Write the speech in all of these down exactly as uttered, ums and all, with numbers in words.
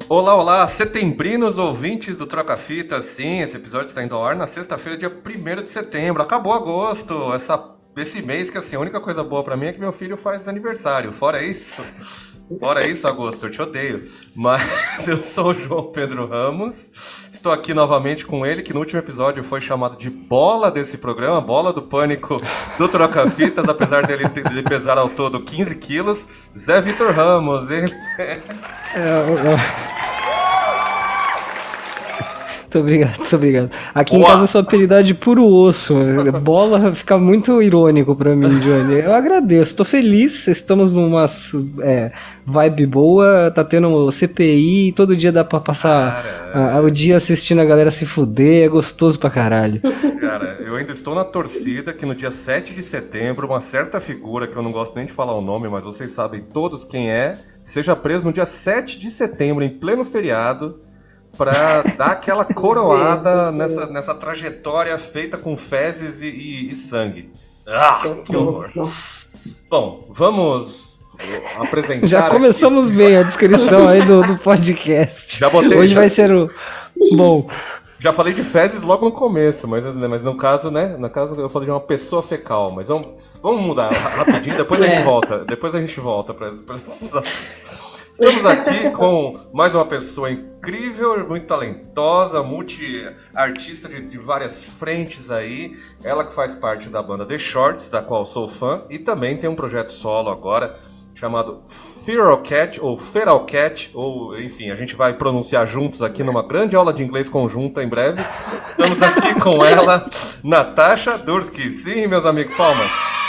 Olá, olá, setembrinos ouvintes do Troca Fita. Sim, esse episódio está indo ao ar na sexta-feira, dia primeiro de setembro. Acabou agosto, essa, esse mês que assim, a única coisa boa pra mim é que meu filho faz aniversário. Fora isso, fora isso, agosto, eu te odeio. Mas eu sou o João Pedro Ramos, estou aqui novamente com ele, que no último episódio foi chamado de bola desse programa, bola do pânico do Troca Fitas, apesar dele, ter- dele pesar ao todo quinze quilos. Zé Vitor Ramos, ele... É, eu- eu- Muito obrigado, muito obrigado. Aqui em casa eu Boa! sou apelidado de puro osso. Bola fica muito irônico pra mim, Johnny. Eu agradeço, tô feliz. Estamos numa é, vibe boa. Tá tendo C P I. Todo dia dá pra passar ah, o Cara, dia assistindo a galera se fuder. É gostoso pra caralho. Cara, eu ainda estou na torcida que no dia sete de setembro, uma certa figura, que eu não gosto nem de falar o nome, mas vocês sabem todos quem é, seja preso no dia sete de setembro, em pleno feriado, pra dar aquela coroada Gente, nessa, nessa trajetória feita com fezes e, e- e sangue. Ah, que socorro. horror. Nossa. Bom, vamos apresentar Já aqui. começamos bem a descrição aí do, do podcast. Já botei, Hoje já, vai ser o. Bom, já falei de fezes logo no começo, mas, mas no caso, né? No caso eu falei de uma pessoa fecal, mas vamos, vamos mudar ra- rapidinho, depois a gente É. volta. Depois a gente volta para esses assuntos. Estamos aqui com mais uma pessoa incrível, muito talentosa, multi-artista de, de várias frentes aí. Ela que faz parte da banda The Shorts, da qual sou fã, e também tem um projeto solo agora chamado Feral Cat, ou Feral Cat, ou enfim, a gente vai pronunciar juntos aqui numa grande aula de inglês conjunta em breve. Estamos aqui com ela, Natasha Dursky. Sim, meus amigos, palmas.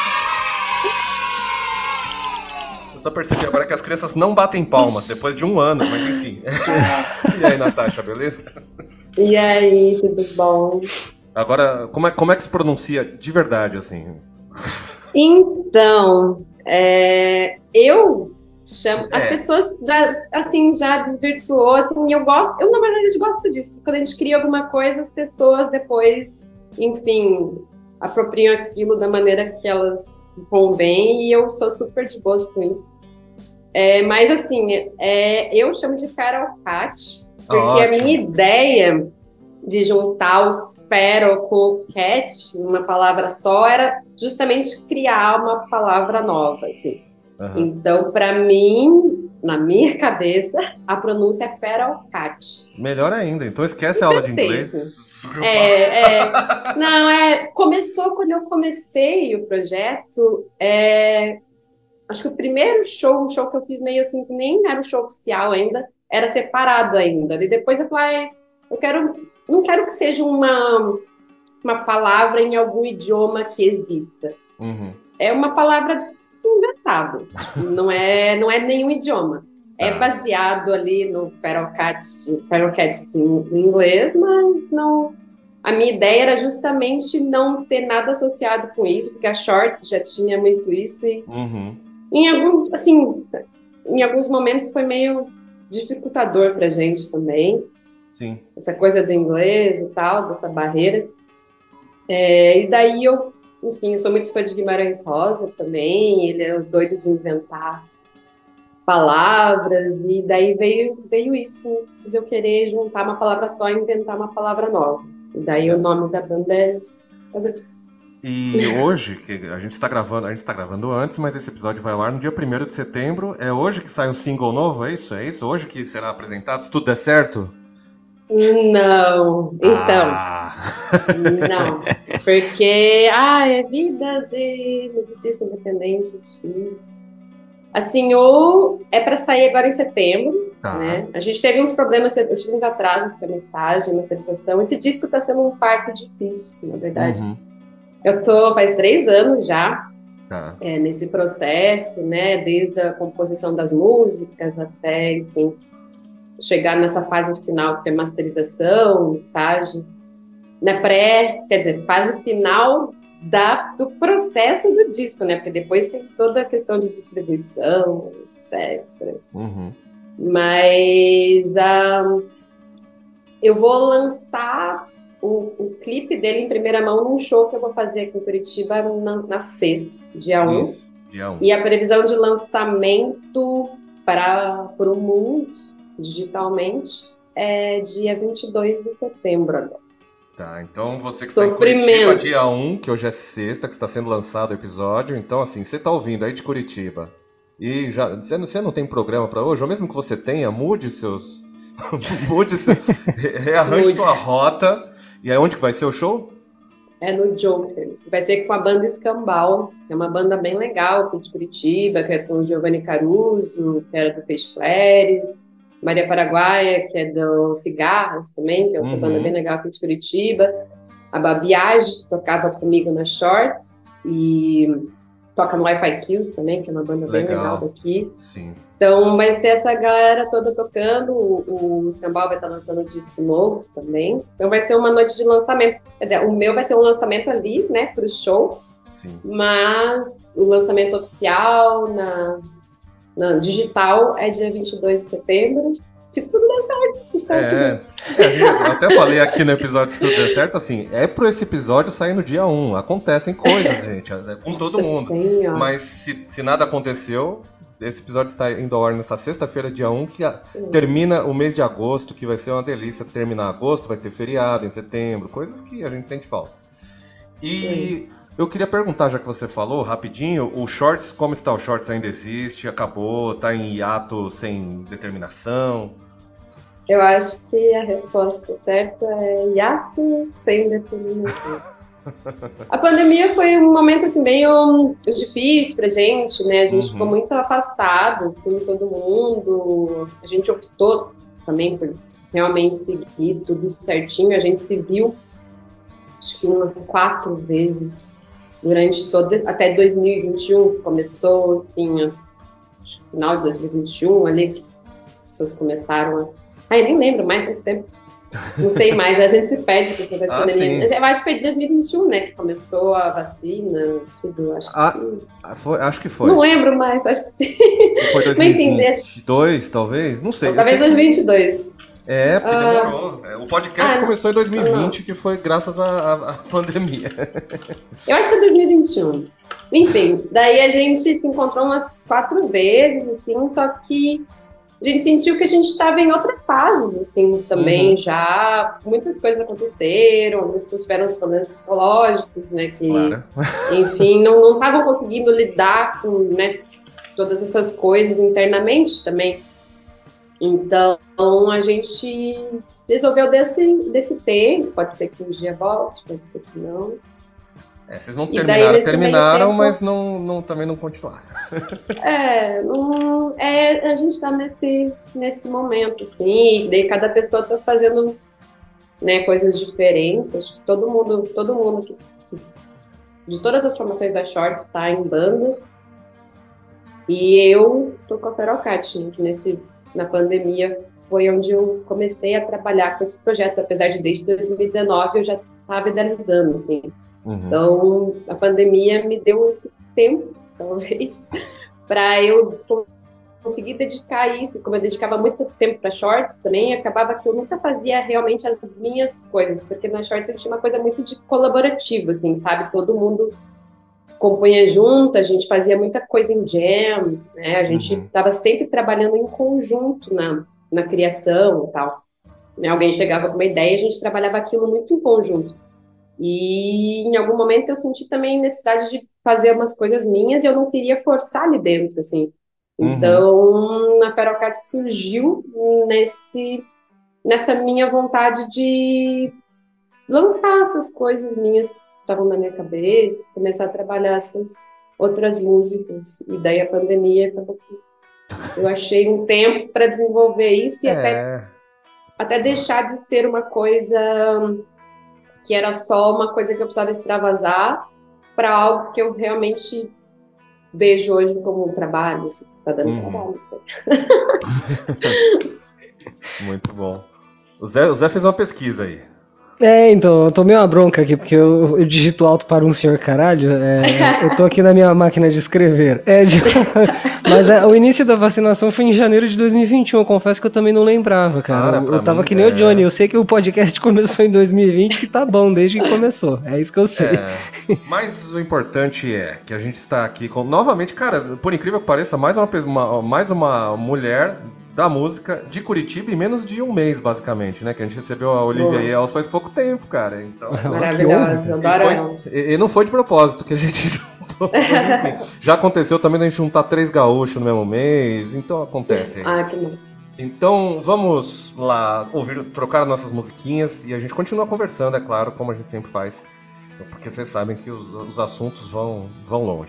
Eu só percebi agora que as crianças não batem palmas depois de um ano, mas enfim. E aí, Natasha, beleza? E aí, tudo bom? Agora, como é, como é que se pronuncia de verdade, assim? Então, é, eu chamo. As É. pessoas já, assim, já desvirtuou, assim, eu gosto. Eu, na verdade, gosto disso, porque quando a gente cria alguma coisa, as pessoas depois, enfim, apropriam aquilo da maneira que elas convém, e eu sou super de boas com isso. É, mas, assim, é, eu chamo de Feral Cat, porque a Ótimo. minha ideia de juntar o feral com o cat numa palavra só era justamente criar uma palavra nova, assim. Aham. Então, para mim, na minha cabeça, a pronúncia é feral cat. Melhor ainda, então esquece a aula de Certeza. inglês. É, é, não, é, começou quando eu comecei o projeto, é, acho que o primeiro show, um show que eu fiz meio assim, que nem era um show oficial ainda, era separado ainda. E depois eu falei, ah, eu quero, não quero que seja uma, uma palavra em algum idioma que exista. Uhum. É uma palavra inventada. Tipo, não é, não é nenhum idioma. É Tá. baseado ali no Feral Cat, Feral Cat em inglês, mas não. A minha ideia era justamente não ter nada associado com isso, porque a Shorts já tinha muito isso e Uhum. em algum, assim, em alguns momentos foi meio dificultador pra gente também, Sim. essa coisa do inglês e tal, dessa barreira. É, e daí eu, enfim, eu sou muito fã de Guimarães Rosa também, ele é o doido de inventar palavras, e daí veio, veio isso, de eu querer juntar uma palavra só e inventar uma palavra nova. E daí o nome da banda é por causa disso. E hoje, que a gente está gravando, a gente está gravando antes, mas esse episódio vai ao ar no dia primeiro de setembro. É hoje que sai um single novo, é isso? É isso? Hoje que será apresentado? Se tudo der certo? Não, então, Ah. não, porque, ah, é vida de musicista independente, difícil. Assim, ou é para sair agora em setembro, Tá. né? A gente teve uns problemas, eu tive uns atrasos com a mensagem, masterização. Esse disco tá sendo um parto difícil, na verdade. Uhum. Eu tô faz três anos já Tá. é, nesse processo, né? Desde a composição das músicas até, enfim, chegar nessa fase final que é masterização, mixagem. Na pré, quer dizer, fase final da, do processo do disco, né? Porque depois tem toda a questão de distribuição, etcétera. Uhum. Mas ah, eu vou lançar o, o clipe dele em primeira mão num show que eu vou fazer aqui em Curitiba na, na sexta, dia um. Isso. Dia um. E a previsão de lançamento para o mundo digitalmente, é dia vinte e dois de setembro agora. Tá, então você que está em Curitiba, dia um, que hoje é sexta, que está sendo lançado o episódio. Então, assim, você está ouvindo aí de Curitiba e já você não, você não tem programa para hoje, ou mesmo que você tenha, mude seus... mude seu... rearranje mude. Sua rota. E aí, onde que vai ser o show? É no Jokers. Vai ser com a banda Escambau, que é uma banda bem legal aqui de Curitiba, que é com o Giovanni Caruso, que era do Peixe Clares, Maria Paraguaia, que é do Cigarras também, que é outra uhum. banda bem legal aqui de Curitiba. A Babiage, que tocava comigo na Shorts, e toca no Wi-Fi Kills também, que é uma banda legal. Bem legal daqui. Sim. Então vai ser essa galera toda tocando, o, o Escambau vai estar lançando um disco novo também. Então vai ser uma noite de lançamento. Quer dizer, o meu vai ser um lançamento ali, né, pro show. Sim. Mas o lançamento oficial na... Não, digital é dia vinte e dois de setembro. Se tudo der certo, espero é, que é, eu até falei aqui no episódio Se Tudo Der Certo, assim, é pro esse episódio sair no dia um. Acontecem coisas, gente, é com todo mundo. Senhora. Mas se, se nada aconteceu, esse episódio está indo ao ar nessa sexta-feira, dia um, que a, hum. termina o mês de agosto, que vai ser uma delícia terminar agosto, vai ter feriado em setembro, coisas que a gente sente falta. E... Sim. Eu queria perguntar, já que você falou, rapidinho, o Shorts, como está o Shorts? Ainda existe? Acabou? Está em hiato sem determinação? Eu acho que a resposta certa é hiato sem determinação. A pandemia foi um momento assim, meio difícil pra gente, né? A gente uhum. ficou muito afastado, assim, todo mundo. A gente optou também por realmente seguir tudo certinho. A gente se viu, acho que umas quatro vezes durante todo, até dois mil e vinte e um, começou, enfim, acho que final de dois mil e vinte e um, ali, que as pessoas começaram a... Ai, nem lembro mais tanto tempo. Não sei mais, a gente se perde com esse negócio de ah, pandemia. Mas eu acho que foi em dois mil e vinte e um, né, que começou a vacina, tudo, acho que ah, sim. Foi, acho que foi. Não lembro mais, acho que sim. Foi dois mil e vinte e dois, talvez? Não sei. Ou talvez dois mil e vinte e dois. É, porque ah, demorou. O podcast ah, começou em dois mil e vinte, que foi graças à, à pandemia. Eu acho que é dois mil e vinte e um. Enfim, daí a gente se encontrou umas quatro vezes, assim, só que a gente sentiu que a gente estava em outras fases, assim, também uhum. já. Muitas coisas aconteceram, algumas pessoas tiveram os problemas psicológicos, né, que, claro. Enfim, não estavam conseguindo lidar com, né, todas essas coisas internamente também. Então, a gente resolveu desse, desse tempo, pode ser que um dia volte, pode ser que não. É, vocês não terminaram, daí, terminaram, tempo, mas não, não, também não continuaram. É, não, é, a gente está nesse, nesse momento, assim, e daí cada pessoa está fazendo, né, coisas diferentes. Acho que todo mundo, todo mundo que, que, de todas as formações da Shorts está em banda. E eu tô com a Feralcat, né, que nesse... na pandemia foi onde eu comecei a trabalhar com esse projeto, apesar de desde dois mil e dezenove eu já estava idealizando, assim. Uhum. Então, a pandemia me deu esse tempo, talvez, para eu conseguir dedicar isso. Como eu dedicava muito tempo para Shorts também, acabava que eu nunca fazia realmente as minhas coisas, porque na Shorts a gente tinha uma coisa muito de colaborativo, assim, sabe? Todo mundo compunha junto, a gente fazia muita coisa em jam, né? A gente estava uhum. sempre trabalhando em conjunto na, na criação e tal. Alguém chegava com uma ideia e a gente trabalhava aquilo muito em conjunto. E em algum momento eu senti também necessidade de fazer umas coisas minhas e eu não queria forçar ali dentro, assim. Então, uhum. a Feralcat surgiu nesse, nessa minha vontade de lançar essas coisas minhas estavam na minha cabeça, começar a trabalhar essas outras músicas. E daí a pandemia acabou. Eu achei um tempo para desenvolver isso e é. até, até deixar de ser uma coisa que era só uma coisa que eu precisava extravasar para algo que eu realmente vejo hoje como um trabalho. Assim, tá dando uhum. trabalho. Muito bom. O Zé, o Zé fez uma pesquisa aí. É, então, eu tomei uma bronca aqui, porque eu, eu digito alto para um senhor caralho, é, eu tô aqui na minha máquina de escrever. É, de, mas é, o início da vacinação foi em janeiro de dois mil e vinte e um, eu confesso que eu também não lembrava, cara. cara eu, eu tava mim, que nem é... o Johnny, eu sei que o podcast começou em dois mil e vinte, que tá bom, desde que começou, é isso que eu sei. É, mas o importante é que a gente está aqui com, novamente, cara, por incrível que pareça, mais uma, uma, mais uma mulher da música de Curitiba em menos de um mês, basicamente, né? Que a gente recebeu a Olivia Yels faz pouco tempo, cara. Então, maravilhosa, adoro ela. E, e não foi de propósito que a gente juntou. Mas, enfim, já aconteceu também da gente juntar três gaúchos no mesmo mês, então acontece aí. Ah, que bom. Então, vamos lá ouvir, trocar nossas musiquinhas e a gente continua conversando, é claro, como a gente sempre faz. Porque vocês sabem que os, os assuntos vão, vão longe.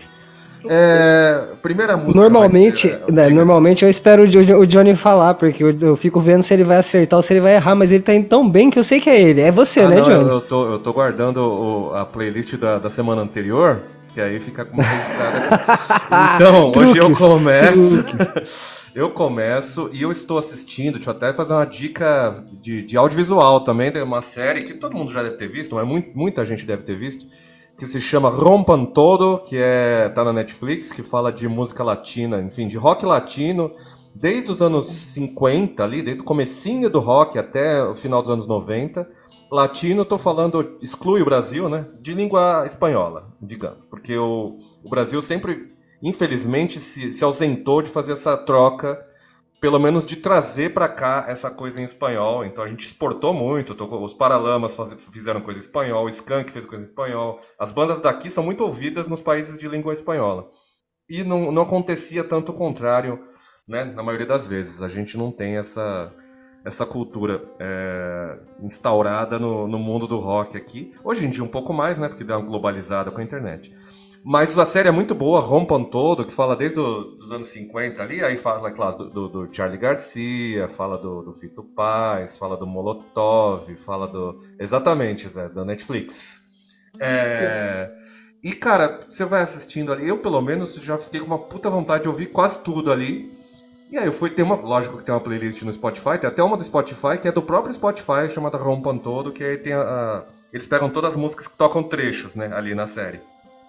É, primeira música. Normalmente, ser, né, normalmente eu espero o Johnny falar, porque eu, eu fico vendo se ele vai acertar ou se ele vai errar, mas ele tá indo tão bem que eu sei que é ele. É você, ah, né, não, Johnny? Eu tô, eu tô guardando o, a playlist da, da semana anterior, que aí fica como registrada aqui. Então, hoje eu começo. Eu começo e eu estou assistindo, deixa eu até fazer uma dica de, de audiovisual também, tem uma série que todo mundo já deve ter visto, mas muito, muita gente deve ter visto, que se chama Rompan Todo, que é, tá na Netflix, que fala de música latina, enfim, de rock latino, desde os anos cinquenta ali, desde o comecinho do rock até o final dos anos noventa. Latino, tô falando, exclui o Brasil, né, de língua espanhola, digamos, porque o, o Brasil sempre, infelizmente, se, se ausentou de fazer essa troca, pelo menos de trazer para cá essa coisa em espanhol. Então a gente exportou muito, tocou, os Paralamas faz, fizeram coisa em espanhol, o Skank fez coisa em espanhol. As bandas daqui são muito ouvidas nos países de língua espanhola. E não, não acontecia tanto o contrário, né, na maioria das vezes. A gente não tem essa, essa cultura é, instaurada no, no mundo do rock aqui. Hoje em dia um pouco mais, né, porque deu uma globalizada com a internet. Mas a série é muito boa, Rompan Todo, que fala desde os anos cinquenta ali, aí fala, claro, do, do, do Charly Garcia, fala do, do Fito Paz, fala do Molotov, fala do... Exatamente, Zé, da Netflix. É... E, cara, você vai assistindo ali, eu pelo menos já fiquei com uma puta vontade de ouvir quase tudo ali. E aí eu fui ter uma... Lógico que tem uma playlist no Spotify, tem até uma do Spotify, que é do próprio Spotify, chamada Rompan Todo, que aí tem a... a... Eles pegam todas as músicas que tocam trechos, né, ali na série.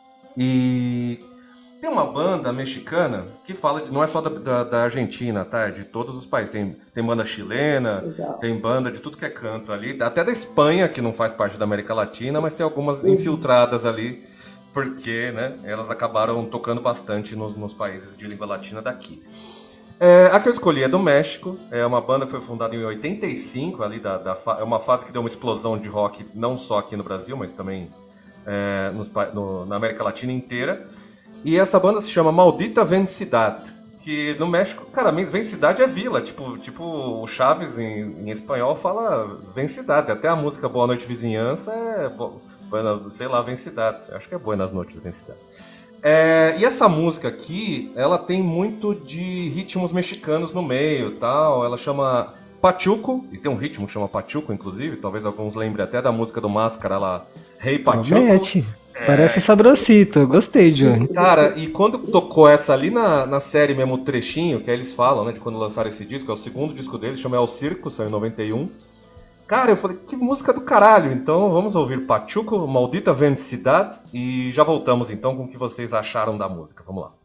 E tem uma banda mexicana que fala, de, não é só da, da, da Argentina, tá? É de todos os países. Tem, tem banda chilena, Exato. Tem banda de tudo que é canto ali, até da Espanha, que não faz parte da América Latina, mas tem algumas uhum. infiltradas ali, porque, né, elas acabaram tocando bastante nos, nos países de língua latina daqui. É, a que eu escolhi é do México, é uma banda que foi fundada em oitenta e cinco, ali da, da, é uma fase que deu uma explosão de rock, não só aqui no Brasil, mas também... É, nos, no, na América Latina inteira. E essa banda se chama Maldita Vecindad, que no México, cara, Vecindad é vila, tipo, tipo o Chaves em, em espanhol fala Vecindad, até a música Boa Noite Vizinhança é, Buenas, sei lá, Vecindad, acho que é Buenas Noites Vecindad. É, e essa música aqui, ela tem muito de ritmos mexicanos no meio, tal, ela chama Pachuco, e tem um ritmo que chama Pachuco, inclusive, talvez alguns lembrem até da música do Máscara lá, Rei hey Pachuco. É... Parece sabrosito, gostei, Johnny. Cara, e quando tocou essa ali na, na série mesmo, o trechinho, que aí eles falam, né, de quando lançaram esse disco, é o segundo disco deles, chama El Circo, saiu em noventa e um. Cara, eu falei, que música do caralho, então vamos ouvir Pachuco, Maldita Vecindad, e já voltamos então com o que vocês acharam da música, vamos lá.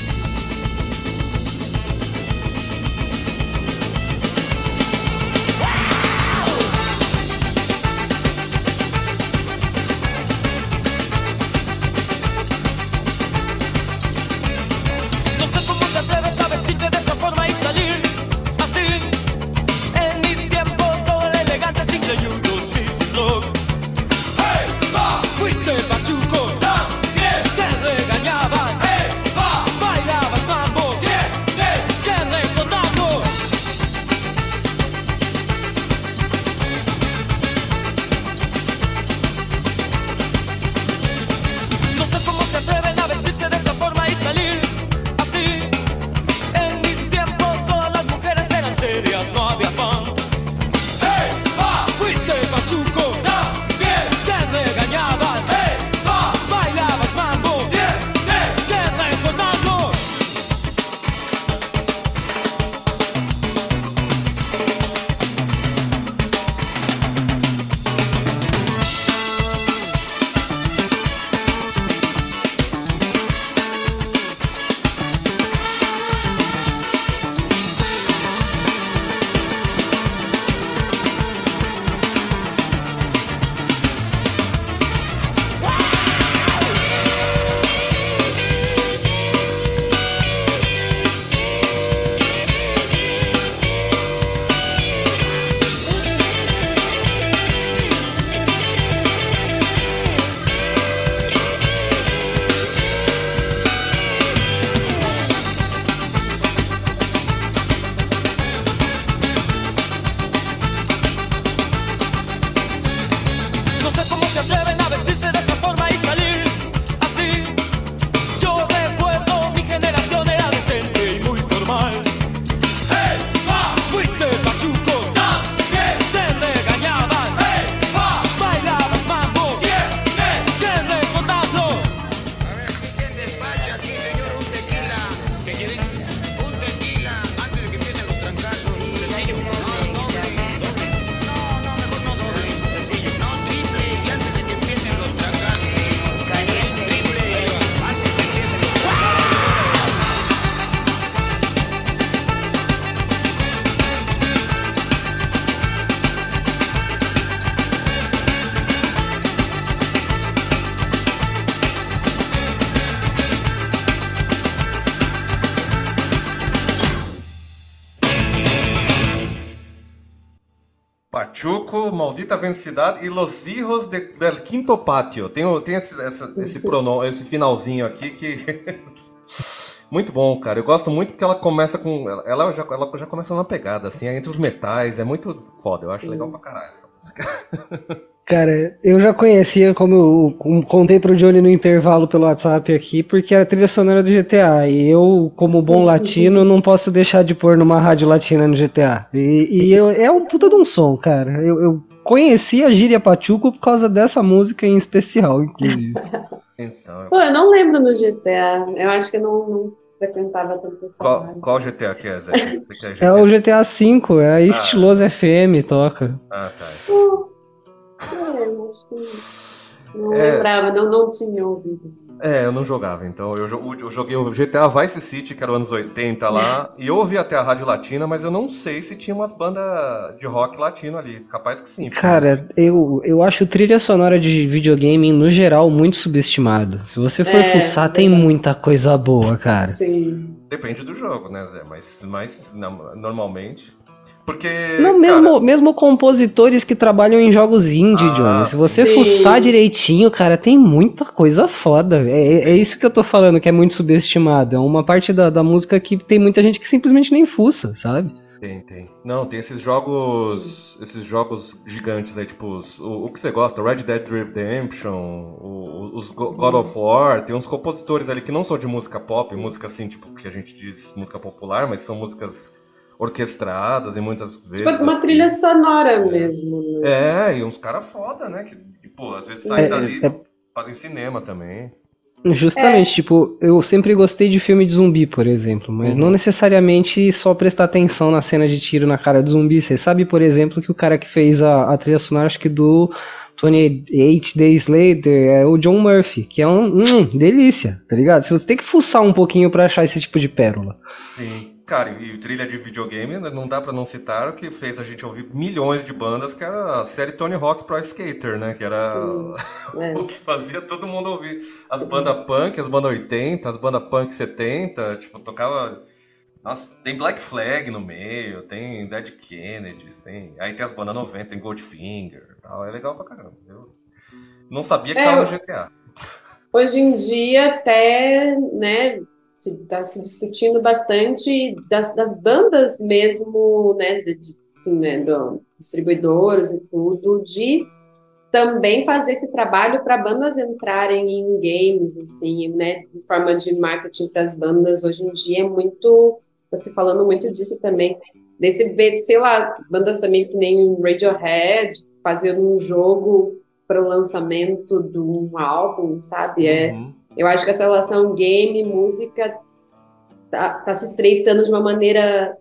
Wow! se atreven a vestirse de esa forma y salir así. Yo recuerdo mi generación era decente y muy formal. ¡Hey, pa! Fuiste pachuco, también te regañaban. ¡Hey, pa! Bailabas mambo, tienes que recordarlo. A ver, si te despacha aquí, señor, un tequila. Que quieren un tequila antes de que empiecen los trancazos. Sencillo. No, doble, doble. No, no, mejor no doble. Sencillo. No, triple. Y antes de que empiecen los trancazos. Caliente. Triple. Antes de que empiecen los Pachuco, Maldita Vecindade e Los Hijos de, del Quinto Patio. Tem, o- tem esse, essa- esse pronome, esse finalzinho aqui que. Muito bom, cara. Eu gosto muito porque ela começa com. Ela, ela já, ela já começa na pegada, assim, é entre os metais. É muito foda. Eu acho legal pra caralho essa música. Cara, eu já conhecia, como eu como contei pro Johnny no intervalo pelo WhatsApp aqui, porque era a trilha sonora do G T A. E eu, como bom latino, não posso deixar de pôr numa rádio latina no G T A. E, e eu- é um puta de um som, cara. Eu, eu conheci a Gíria Pachuco por causa dessa música em especial, inclusive. Então, eu- Pô, eu não lembro no G T A. Eu acho que eu não, não frequentava tanto essa qual, área. qual G T A que é, Zé? Você quer É o G T A? G T A cinco, é a Estiloso F M, toca. Ah, tá. Pô, é, eu acho que não É. lembrava, não, não tinha ouvido. É, eu não jogava, então eu, jo- eu joguei o G T A Vice City, que era os anos oitenta lá, e eu ouvi até a Rádio Latina, mas eu não sei se tinha umas bandas de rock latino ali. Capaz que sim. porque Cara, eu, eu acho trilha sonora de videogame, no geral, muito subestimado. Se você for É, fuçar, tem verdade. muita coisa boa, cara. Sim. depende do jogo, né, Zé? Mas, mas não, normalmente. Porque. Não, cara, mesmo, mesmo compositores que trabalham em jogos indie, Ah, Johnny. Se você sim. fuçar direitinho, cara, tem muita coisa foda. É, é isso que eu tô falando, que é muito subestimado. É uma parte da, da música que tem muita gente que simplesmente nem fuça, sabe? Tem, tem. Não, tem esses jogos. Esses jogos gigantes aí, tipo, os- o, o que você gosta, Red Dead Redemption, o- o- os Go- God of War, tem uns compositores ali que não são de música pop, música assim, tipo, que a gente diz música popular, mas são músicas orquestradas e muitas vezes. Tipo uma assim. trilha sonora mesmo, né? É, e uns caras foda, né? Que, que, pô, às vezes Sim. saem É, dali é- e fazem cinema também. Justamente, tipo, eu sempre gostei de filme de zumbi, por exemplo, mas Uhum. não necessariamente só prestar atenção na cena de tiro na cara do zumbi. Você sabe, por exemplo, que o cara que fez a, a trilha sonora, acho que do vinte e oito Days Later, é o John Murphy, que é um, hum, delícia, tá ligado? Você tem que fuçar um pouquinho pra achar esse tipo de pérola. Sim. Cara, e trilha de videogame, né, não dá pra não citar o que fez a gente ouvir milhões de bandas, que era a série Tony Hawk Pro Skater, né? Que era Sim. É. o que fazia todo mundo ouvir. As Sim. bandas punk, as bandas oitenta, as bandas punk setenta, tipo, tocava. Nossa, tem Black Flag no meio, tem Dead Kennedys, tem. Aí tem as bandas noventa, tem Goldfinger e tal. É legal pra caramba. Eu não sabia que É, tava no eu- G T A. Hoje em dia até, né, se está se discutindo bastante das, das bandas mesmo, né, de, de, assim, né, do, distribuidoras e tudo, de também fazer esse trabalho para bandas entrarem em games, assim, né, de forma de marketing para as bandas. Hoje em dia é muito, você falando muito disso também, desse ver, sei lá, bandas também que nem Radiohead, fazendo um jogo para o lançamento de um álbum, sabe? É, Uhum. eu acho que essa relação game, música, tá, tá se estreitando de uma maneira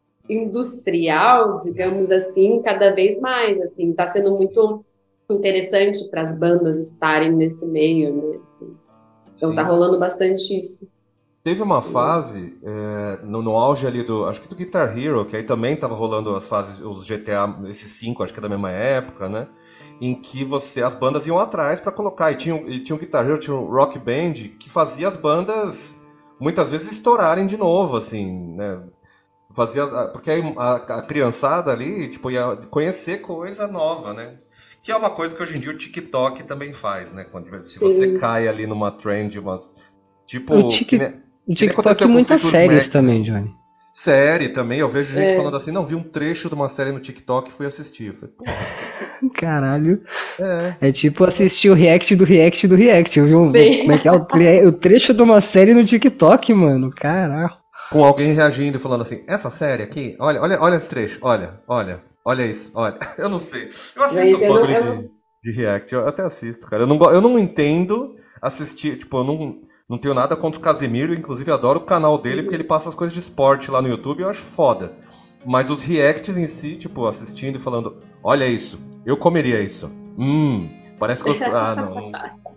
industrial, digamos assim, cada vez mais, assim, tá sendo muito interessante para as bandas estarem nesse meio, né? Então Sim. tá rolando bastante isso. Teve uma fase, é, no, no auge ali do, acho que do Guitar Hero, que aí também tava rolando as fases, os G T A, esses cinco, acho que é da mesma época, né? Em que você, as bandas iam atrás pra colocar, e tinha, um- e tinha um Guitar Hero, tinha um Rock Band, que fazia as bandas, muitas vezes, estourarem de novo, assim, né? Fazia, as- porque aí a, a criançada ali, tipo, ia conhecer coisa nova, né? Que é uma coisa que hoje em dia o TikTok também faz, né? Quando, se Sim. você cai ali numa trend, umas, tipo... O Tik- que nem- O que nem TikTok aconteceu e com o muitas Fleetwood séries Mac, também, né? Johnny. Série também, eu vejo gente É. falando assim, não, vi um trecho de uma série no TikTok e fui assistir. Eu falei, Caralho. é. É tipo assistir o react do react do react. Eu vi um. Sim. Como é que é? O, tre- o trecho de uma série no TikTok, mano. Caralho. Com alguém reagindo e falando assim, essa série aqui, olha, olha, olha esse trecho, olha, olha, olha isso, olha. Eu não sei. Eu assisto Gente, os eu não- bagulho eu de, de react, eu até assisto, cara. Eu não, go- eu não entendo assistir, tipo, eu não, não tenho nada contra o Casemiro, inclusive adoro o canal dele, porque ele passa as coisas de esporte lá no YouTube e eu acho foda. Mas os reacts em si, tipo, assistindo e falando, olha isso, eu comeria isso. Hum, parece gostoso. Ah, não. não...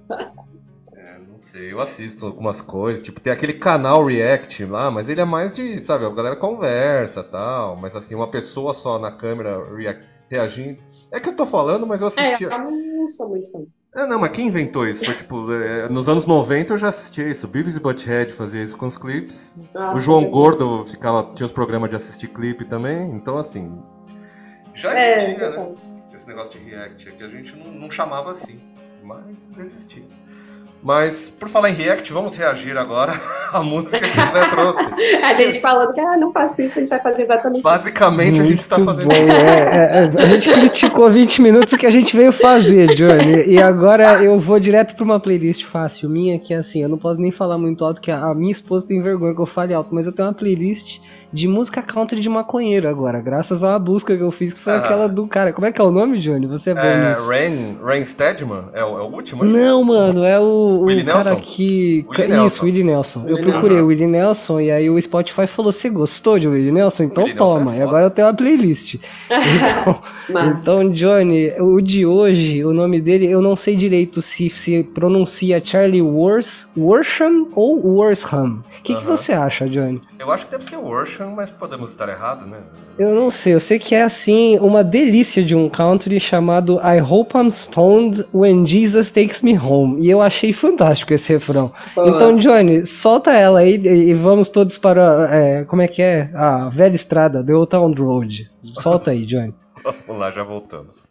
É, não sei, eu assisto algumas coisas, tipo, tem aquele canal React lá, mas ele é mais de, sabe, a galera conversa e tal, mas assim, uma pessoa só na câmera react, reagindo. É que eu tô falando, mas eu É, assisti. eu não sou muito fã. É, não, mas quem inventou isso? Foi tipo, é, nos anos noventa eu já assistia isso. Beavis e Butthead fazia isso com os clipes. Nossa, O João eu- Gordo ficava, tinha os programas de assistir clipe também. Então, assim, já É, existia, né? verdade. Esse negócio de react aqui, a gente não, não chamava assim, mas existia. Mas, por falar em react, vamos reagir agora à música que o Zé trouxe. A gente falando que ah, não faço isso, a gente vai fazer exatamente isso. Basicamente, a gente está Muito fazendo bom. É, é, é, a gente criticou vinte minutos o que a gente veio fazer, Johnny. E agora eu vou direto pra uma playlist fácil minha, que é assim, eu não posso nem falar muito alto, que a, a minha esposa tem vergonha que eu fale alto, mas eu tenho uma playlist de música country de maconheiro agora, graças a uma busca que eu fiz, que foi Ah. aquela do cara. Como é que é o nome, Johnny? Você é bom É, nisso. Rain, Rain Steadman? É o, é o último? Não, mano, é o, o Willie cara Nelson? que. Willie Isso, Nelson. Willie Nelson. Eu Willie procurei Nelson. o Willie Nelson e aí o Spotify falou: você gostou de Willie Nelson? Então Willie Nelson é toma. E foda. agora eu tenho uma playlist. Então, Mas, então, Johnny, o de hoje, o nome dele, eu não sei direito se se pronuncia Charlie Wors, Worsham ou Worsham. O que, que Aham. você acha, Johnny? Eu acho que deve ser Worsham, mas podemos estar errado, né? Eu não sei, eu sei que é assim, uma delícia de um country chamado I Hope I'm Stoned When Jesus Takes Me Home. E eu achei fantástico esse refrão. Boa. Então, Johnny, solta ela aí e e vamos todos para, é, como é que é? A velha estrada, The Old Town Road. Solta aí, Johnny. Vamos lá, já voltamos.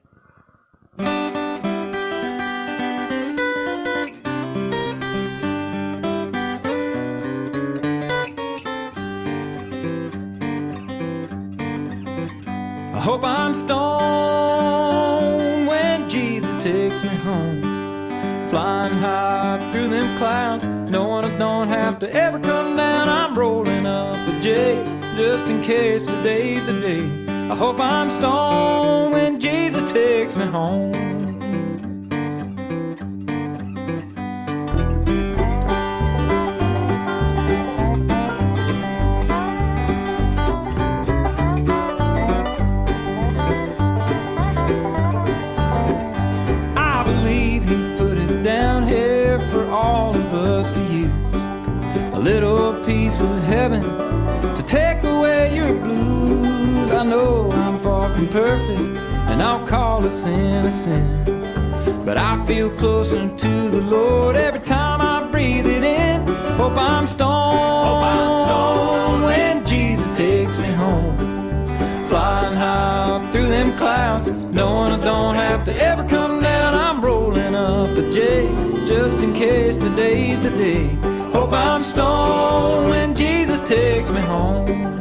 I hope I'm stoned when Jesus takes me home. Flying high through them clouds, knowing I don't have to ever come down. I'm rolling up a J, just in case today's the day. I hope I'm stoned when Jesus takes me home. I believe he put it down here for all of us to use. A little piece of heaven to take away your blues. I know I'm far from perfect, and I'll call a sin a sin. But I feel closer to the Lord every time I breathe it in. Hope I'm stoned, Hope I'm stoned when Jesus takes me home. Flying high through them clouds, knowing I don't have to ever come down. I'm rolling up a J, just in case today's the day. Hope I'm stoned when Jesus takes me home.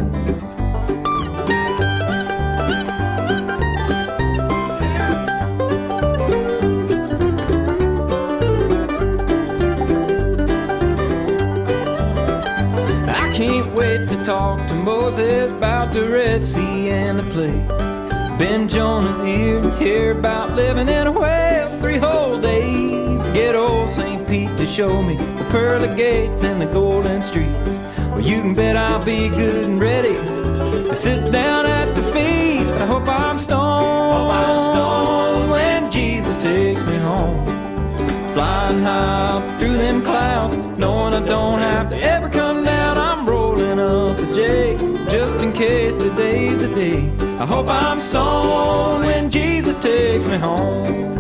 I can't wait to talk to Moses about the Red Sea and the plagues. Bend Jonah's ear, hear about living in a whale three whole days. Get old Saint Pete to show me the pearly gates and the golden streets. Well, you can bet I'll be good and ready to sit down at the feast. I hope I'm stoned, hope I'm stoned when Jesus takes me home. Flying high through them clouds, knowing I don't have to ever come down. I'm rolling up a J, just in case today's the day. I hope I'm stoned when Jesus takes me home.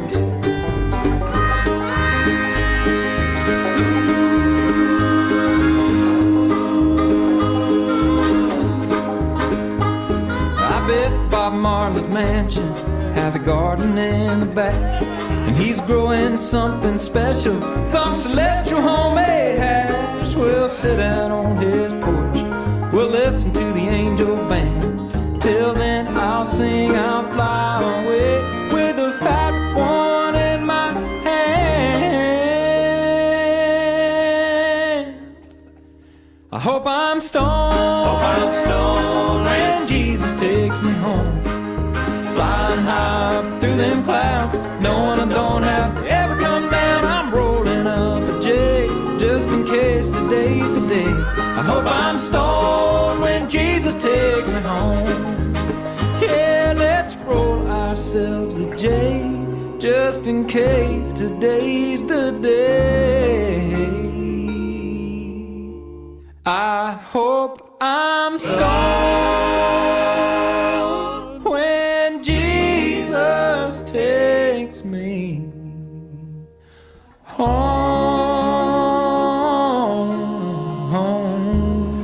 I bet Bob Marley's mansion has a garden in the back, and he's growing something special, some celestial homemade hash. We'll sit out on his porch We'll listen to the angel band. Till then I'll sing, I'll fly away with a fat one in my hand. I hope I'm stoned, hope I'm stoned when Jesus takes me home. Flying high up through them clouds, knowing I don't have to ever come down. I'm rolling up a J, just in case today's the day. I hope I'm stoned when Jesus takes me home. Yeah, let's roll ourselves a J, just in case today's the day. I hope I'm stoned when Jesus takes me home.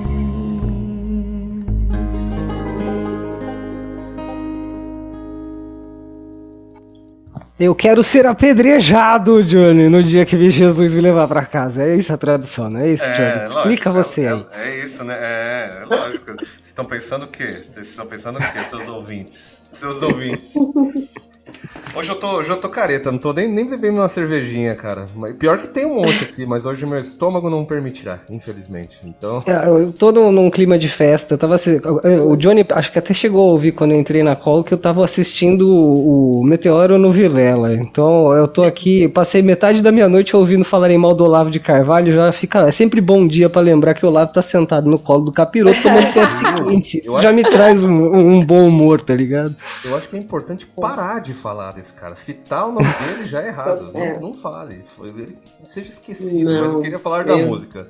Eu quero ser apedrejado, Johnny, no dia que vi Jesus me levar pra casa. É isso a tradução, não é isso, Johnny? É, Explica lógico, você é, aí. É, é isso, né? É, é lógico. Vocês estão pensando o quê? Vocês estão pensando o quê, seus ouvintes? Seus ouvintes. Hoje eu tô, hoje eu tô careta, não tô nem, nem bebendo uma cervejinha, cara. Mas pior que tem um monte aqui, mas hoje meu estômago não permitirá, infelizmente. Então. É, eu tô num, num clima de festa. Eu tava assi- o Johnny, acho que até chegou a ouvir quando eu entrei na call que eu tava assistindo o, o Meteoro no Vilela. Então eu tô aqui, passei metade da minha noite ouvindo falarem mal do Olavo de Carvalho. Já fica, é sempre bom dia pra lembrar que o Olavo tá sentado no colo do capiroto tomando Pepsi quente. Eu Já acho- me traz um, um bom humor, tá ligado? Eu acho que é importante parar de falar desse cara. Citar o nome dele já é errado. É. Não, não fale. Foi- ele seja esquecido, mas eu Não, queria falar da eu- música.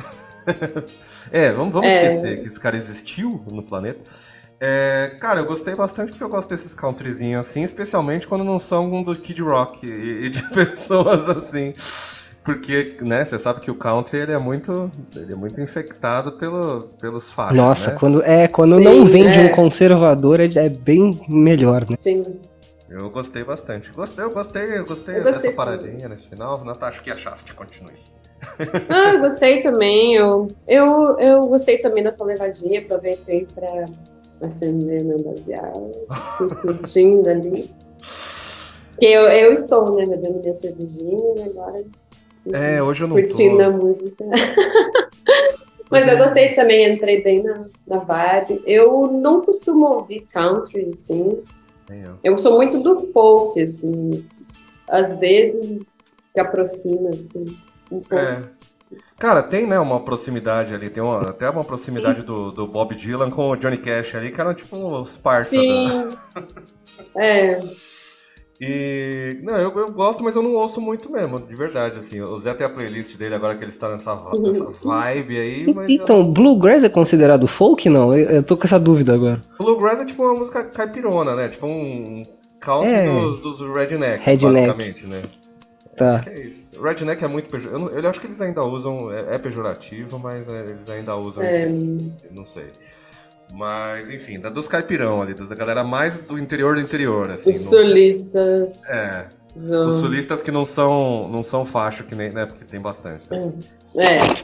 É, vamos, vamos É. esquecer que esse cara existiu no planeta. É, cara, eu gostei bastante porque eu gosto desses countryzinhos assim, especialmente quando não são um do Kid Rock e, e de pessoas assim. Porque, né, você sabe que o country ele é muito, ele é muito infectado pelo, pelos fachos, Nossa, né? quando, é, quando Sim, não vem de é. um conservador é, é bem melhor, né? Sim. Eu gostei bastante. Gostei, eu gostei, eu gostei, Eu gostei dessa paradinha nesse final. Natasha, o que achaste? Continue. Ah, eu gostei também. Eu, eu, eu gostei também dessa levadinha. Aproveitei para acender meu baseado. Fui curtindo ali. Porque eu, eu estou, né, bebendo minha cervejinha e agora É, hoje eu não curtindo tô. a música. Mas eu gostei também, entrei bem na, na vibe. Eu não costumo ouvir country, assim. Nem eu. Eu sou muito do folk, assim. Às vezes se aproxima, assim, um pouco. É. Cara, tem, né, uma proximidade ali, tem uma, até uma proximidade do, do Bob Dylan com o Johnny Cash ali, que eram tipo os parça da... Sim. É. E, não, eu, eu gosto, mas eu não ouço muito mesmo, de verdade, assim. O Zé tem a playlist dele agora que ele está nessa, nessa vibe aí, mas... Então, eu... Bluegrass é considerado folk, não? Eu, eu tô com essa dúvida agora. Bluegrass é tipo uma música caipirona, né? Tipo um country É. dos, dos redneck, Redneck. basicamente, né? Tá. Acho que é isso. Redneck é muito pejorativo. Eu, não- eu acho que eles ainda usam. É, é pejorativo, mas é, eles ainda usam. É. Não sei. Mas, enfim, da, dos caipirão ali, da galera mais do interior do interior, assim. Os não- solistas. É. vão- Os sulistas que não são, não são facho, que nem, né? Porque tem bastante. Né? É.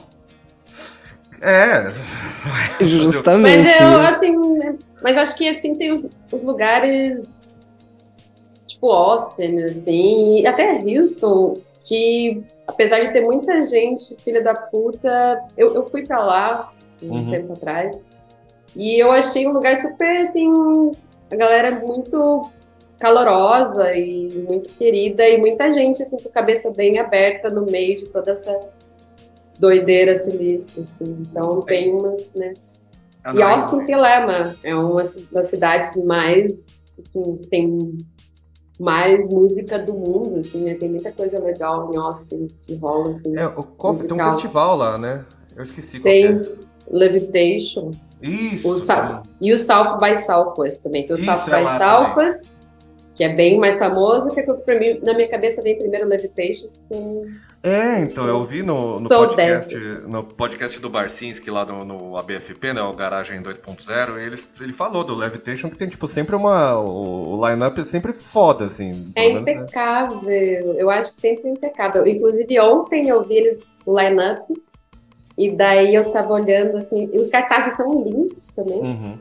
É. Justamente. Mas eu, né? assim, né, mas acho que assim tem os, os lugares tipo Austin, assim, e até Houston, que apesar de ter muita gente filha da puta, eu, eu fui pra lá um Uhum. tempo atrás e eu achei um lugar super, assim, a galera muito calorosa e muito querida e muita gente, assim, com a cabeça bem aberta no meio de toda essa doideira sulista, assim. Então tem umas, né? A E Nine- Austin, sei lá, é uma- é uma das cidades mais que tem mais música do mundo, assim, né? Tem muita coisa legal em Austin que rola, assim. É, o, qual- tem um musical. festival lá, né? Eu esqueci qual Tem que é. Levitation, Isso! o Sa- e o South by Southwest também. Tem o Isso, South é by lá Southwest, que é bem mais famoso, que pra mim, na minha cabeça vem primeiro Levitation. Tem... É, então, eu vi no, no, Sou podcast, dessas. no podcast do Barcinski lá no, no A B F P, né, o Garagem dois ponto zero, ele, ele falou do Levitation que tem, tipo, sempre uma... O, o line-up é sempre foda, assim. É pelo menos, impecável, eu acho sempre impecável. Inclusive, ontem eu vi eles, o line-up, E daí eu tava olhando, assim, e os cartazes são lindos também. Uhum.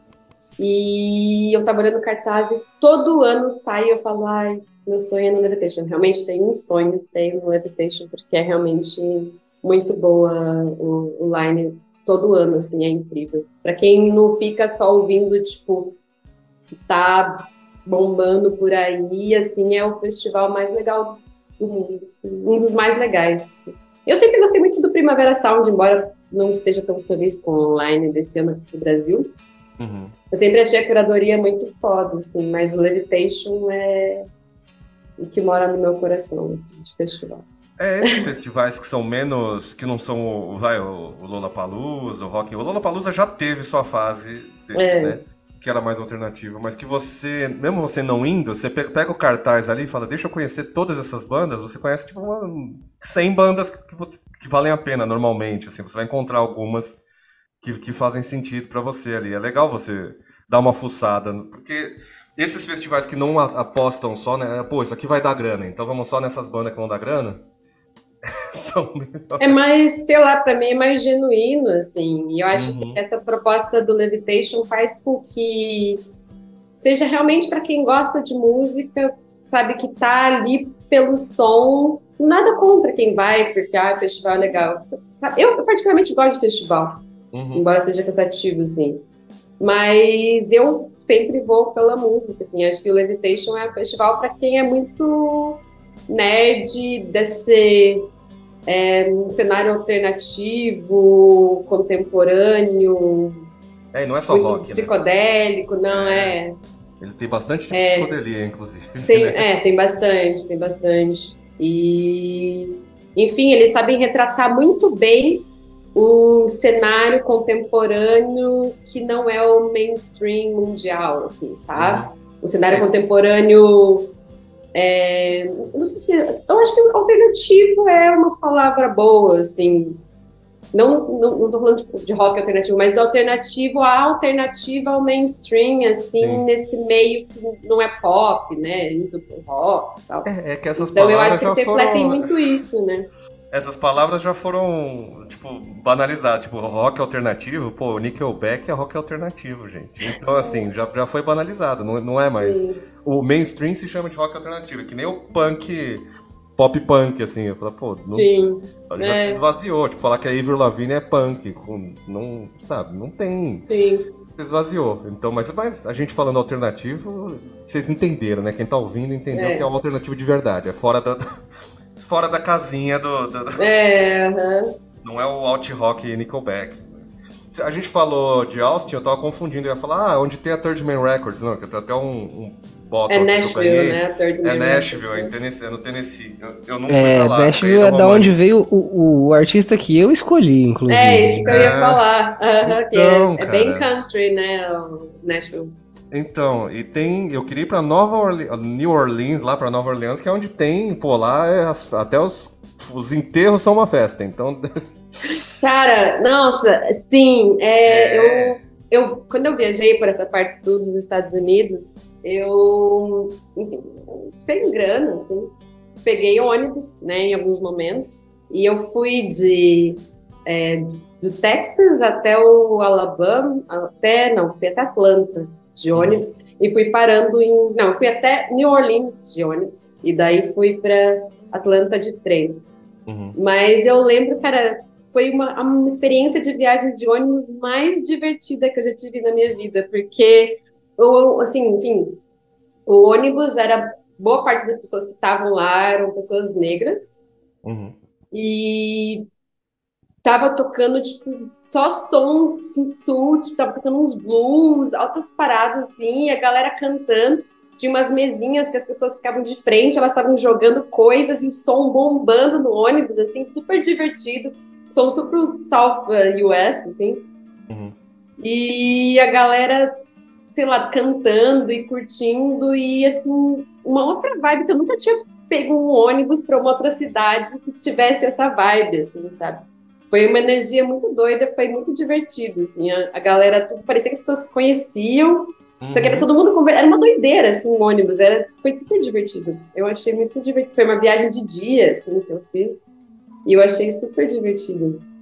E eu tava olhando o cartaz e todo ano sai e eu falo, ai, meu sonho é no Levitation. Realmente tenho um sonho, tenho no Levitation, porque é realmente muito boa o, o line todo ano, assim, é incrível. Pra quem não fica só ouvindo, tipo, que tá bombando por aí, assim, é o festival mais legal do mundo, assim, um dos mais legais, assim. Eu sempre gostei muito do Primavera Sound, embora não esteja tão feliz com o line desse ano aqui no Brasil. Uhum. Eu sempre achei a curadoria muito foda, assim, mas o Levitation é o que mora no meu coração, assim, de festival. É, esses festivais que são menos, que não são o, vai, o o Lollapalooza, o Rock in Rio. O Lollapalooza já teve sua fase dele, É, né? Que era mais alternativa, mas que você, mesmo você não indo, você pe- pega o cartaz ali e fala, deixa eu conhecer todas essas bandas, você conhece tipo uma, cem bandas que, você- que valem a pena normalmente, assim, você vai encontrar algumas que, que fazem sentido pra você ali. É legal você dar uma fuçada, porque esses festivais que não a- apostam só, né, pô, isso aqui vai dar grana, então vamos só nessas bandas que vão dar grana, são é mais, sei lá, pra mim é mais genuíno, assim, e eu acho que Uhum. essa proposta do Levitation faz com que seja realmente para quem gosta de música, sabe, que tá ali pelo som, nada contra quem vai, porque ah, o festival é legal. Sabe? Eu, eu particularmente gosto de festival, Uhum. embora seja cansativo, assim. Mas eu sempre vou pela música, assim. Acho que o Levitation é um festival para quem é muito nerd desse é, um cenário alternativo, contemporâneo, É, e não é só muito rock, né? psicodélico, não É, é? ele tem bastante de psicodelia, inclusive, Tem, né? é, tem bastante, tem bastante. E, enfim, eles sabem retratar muito bem o cenário contemporâneo que não é o mainstream mundial, assim, sabe? Uhum. O cenário É, contemporâneo, é, eu não sei se, eu acho que alternativo é uma palavra boa, assim. Não, não, não tô falando tipo, de rock alternativo, mas do alternativo à alternativa ao mainstream, assim, sim. nesse meio que não é pop, né? Indo pro rock e tal. É, é que essas Então eu acho palavras que já eles refletem foram. muito isso, né? Essas palavras já foram, tipo, banalizadas. Tipo, rock alternativo, pô, o Nickelback é rock alternativo, gente. Então, assim, já, já foi banalizado, não, não é mais. Sim, O mainstream se chama de rock alternativo, que nem o punk, pop punk, assim. Eu falo, pô, sim, não, já se é, esvaziou. Tipo, falar que a Avril Lavigne é punk, com- não, sabe, não tem. sim. Se esvaziou. Então, mas, mas a gente falando alternativo, vocês entenderam, né? Quem tá ouvindo entendeu que é É, um alternativo de verdade. É fora da, fora da casinha do, do- é, aham. não é o alt rock Nickelback. Se a gente falou de Austin, eu tava confundindo. Eu ia falar, ah, onde tem a Third Man Records. Não, que eu tenho até um, um É bottle aqui que eu Nashville, ganhei. né? Third É Man Records, Nashville, é, em né? Tennessee, é no Tennessee. Eu, eu não fui pra É, lá, eu ganhei Nashville do é da onde Romani. veio o, o artista que eu escolhi, É, isso inclusive. que eu ia É, falar. Aham, que é, então, é bem cara. country, né? O Nashville. Então, e tem. Eu queria ir pra Nova Orle New Orleans, lá pra Nova Orleans, que é onde tem, pô, lá é as- até os, os enterros são uma festa. Então, Cara, nossa, sim, é, é. eu, eu, quando eu viajei por essa parte sul dos Estados Unidos, eu, enfim, sem grana, assim, peguei ônibus, né, em alguns momentos, e eu fui de, é, do Texas até o Alabama, até, não, fui até Atlanta de Uhum, ônibus, e fui parando em, não, fui até New Orleans de ônibus, e daí fui para Atlanta de trem. uhum. Mas eu lembro, cara, foi uma, uma experiência de viagem de ônibus mais divertida que eu já tive na minha vida, porque, o- assim, enfim, o ônibus era, boa parte das pessoas que estavam lá eram pessoas negras, Uhum. e tava tocando, tipo, só som, assim, sul, tipo, tava tocando uns blues, altas paradas, assim, e a galera cantando. Tinha umas mesinhas que as pessoas ficavam de frente, elas estavam jogando coisas e o som bombando no ônibus, assim, super divertido. Som super South uh, U S, assim. Uhum. E a galera, sei lá, cantando e curtindo, e, assim, uma outra vibe que eu nunca tinha pego um ônibus para uma outra cidade que tivesse essa vibe, assim, sabe? Foi uma energia muito doida, foi muito divertido, assim, a, a galera, tudo, parecia que as pessoas se conheciam, só que era Uhum. todo mundo, conver- era uma doideira, assim, o ônibus, era, foi super divertido, eu achei muito divertido, foi uma viagem de dia, assim, que eu fiz, e eu achei super divertido.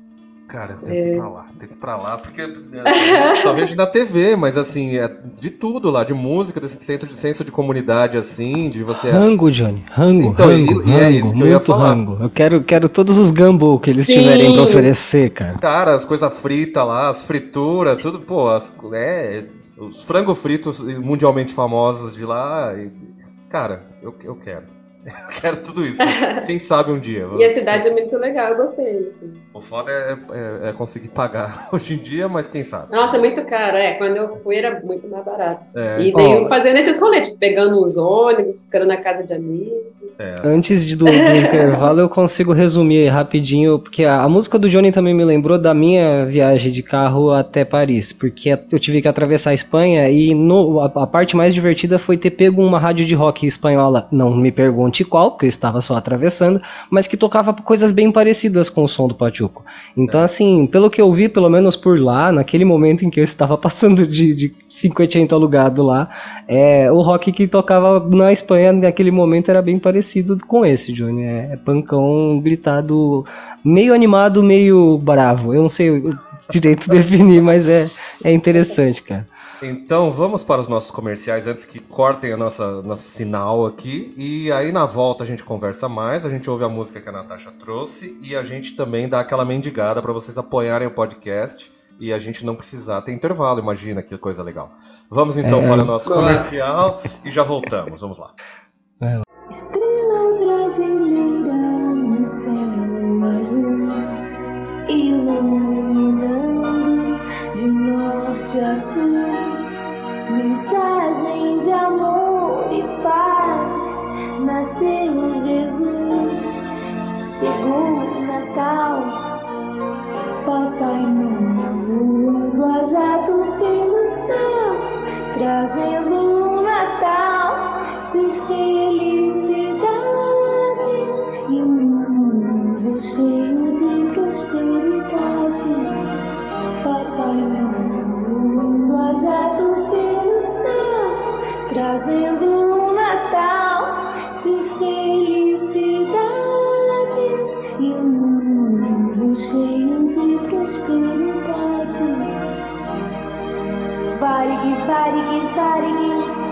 Cara, eu tenho que ir pra lá, tenho que ir pra lá, porque é, só vejo na T V, mas assim, é de tudo lá, de música, desse centro de senso de comunidade, assim, de você. Rango, Johnny. Rango, Então, rango, e- e é rango, isso que eu ia muito falar. rango. Eu quero, quero todos os gambô que eles Sim. tiverem pra oferecer, cara. Cara, as coisas fritas lá, as frituras, tudo, pô, as, é, os frangos fritos mundialmente famosos de lá. e- cara, eu, eu quero. Eu quero tudo isso. Quem sabe um dia. E a cidade é muito legal, eu gostei. Assim. O foda é, é- é conseguir pagar hoje em dia, mas quem sabe. Nossa, é muito caro, é. Quando eu fui era muito mais barato. É. E daí Ó. fazendo esses rolês, tipo, pegando os ônibus, ficando na casa de amigos. É, Antes de- do, do intervalo, eu consigo resumir rapidinho, porque a, a música do Johnny também me lembrou da minha viagem de carro até Paris, porque eu tive que atravessar a Espanha e no- a, a parte mais divertida foi ter pego uma rádio de rock espanhola, não me pergunte qual, porque eu estava só atravessando, mas que tocava coisas bem parecidas com o som do Pachuco. Então, assim, pelo que eu vi, pelo menos por lá, naquele momento em que eu estava passando de, de cinquecento alugado lá, é, o rock que tocava na Espanha naquele momento era bem parecido com esse, Johnny. É, é pancão gritado, meio animado, meio bravo. Eu não sei o direito definir, mas é, é interessante, cara. Então vamos para os nossos comerciais antes que cortem a nossa nosso sinal aqui. E aí na volta a gente conversa mais, a gente ouve a música que a Natasha trouxe e a gente também dá aquela mendigada para vocês apoiarem o podcast e a gente não precisar ter intervalo, imagina que coisa legal. Vamos então É. para o nosso Boa. comercial e já voltamos, vamos lá. Estrela brasileira no céu azul, iluminando de norte a sul, mensagem de amor e paz. Nasceu Jesus, chegou o Natal, Papai Noel voando a jato pelo céu, trazendo um Natal de felicidade e um ano novo cheio de prosperidade. Papai Noel voando a jato pelo céu, trazendo um Natal de felicidade e um ano novo cheio de prosperidade. Varig, varig, varig.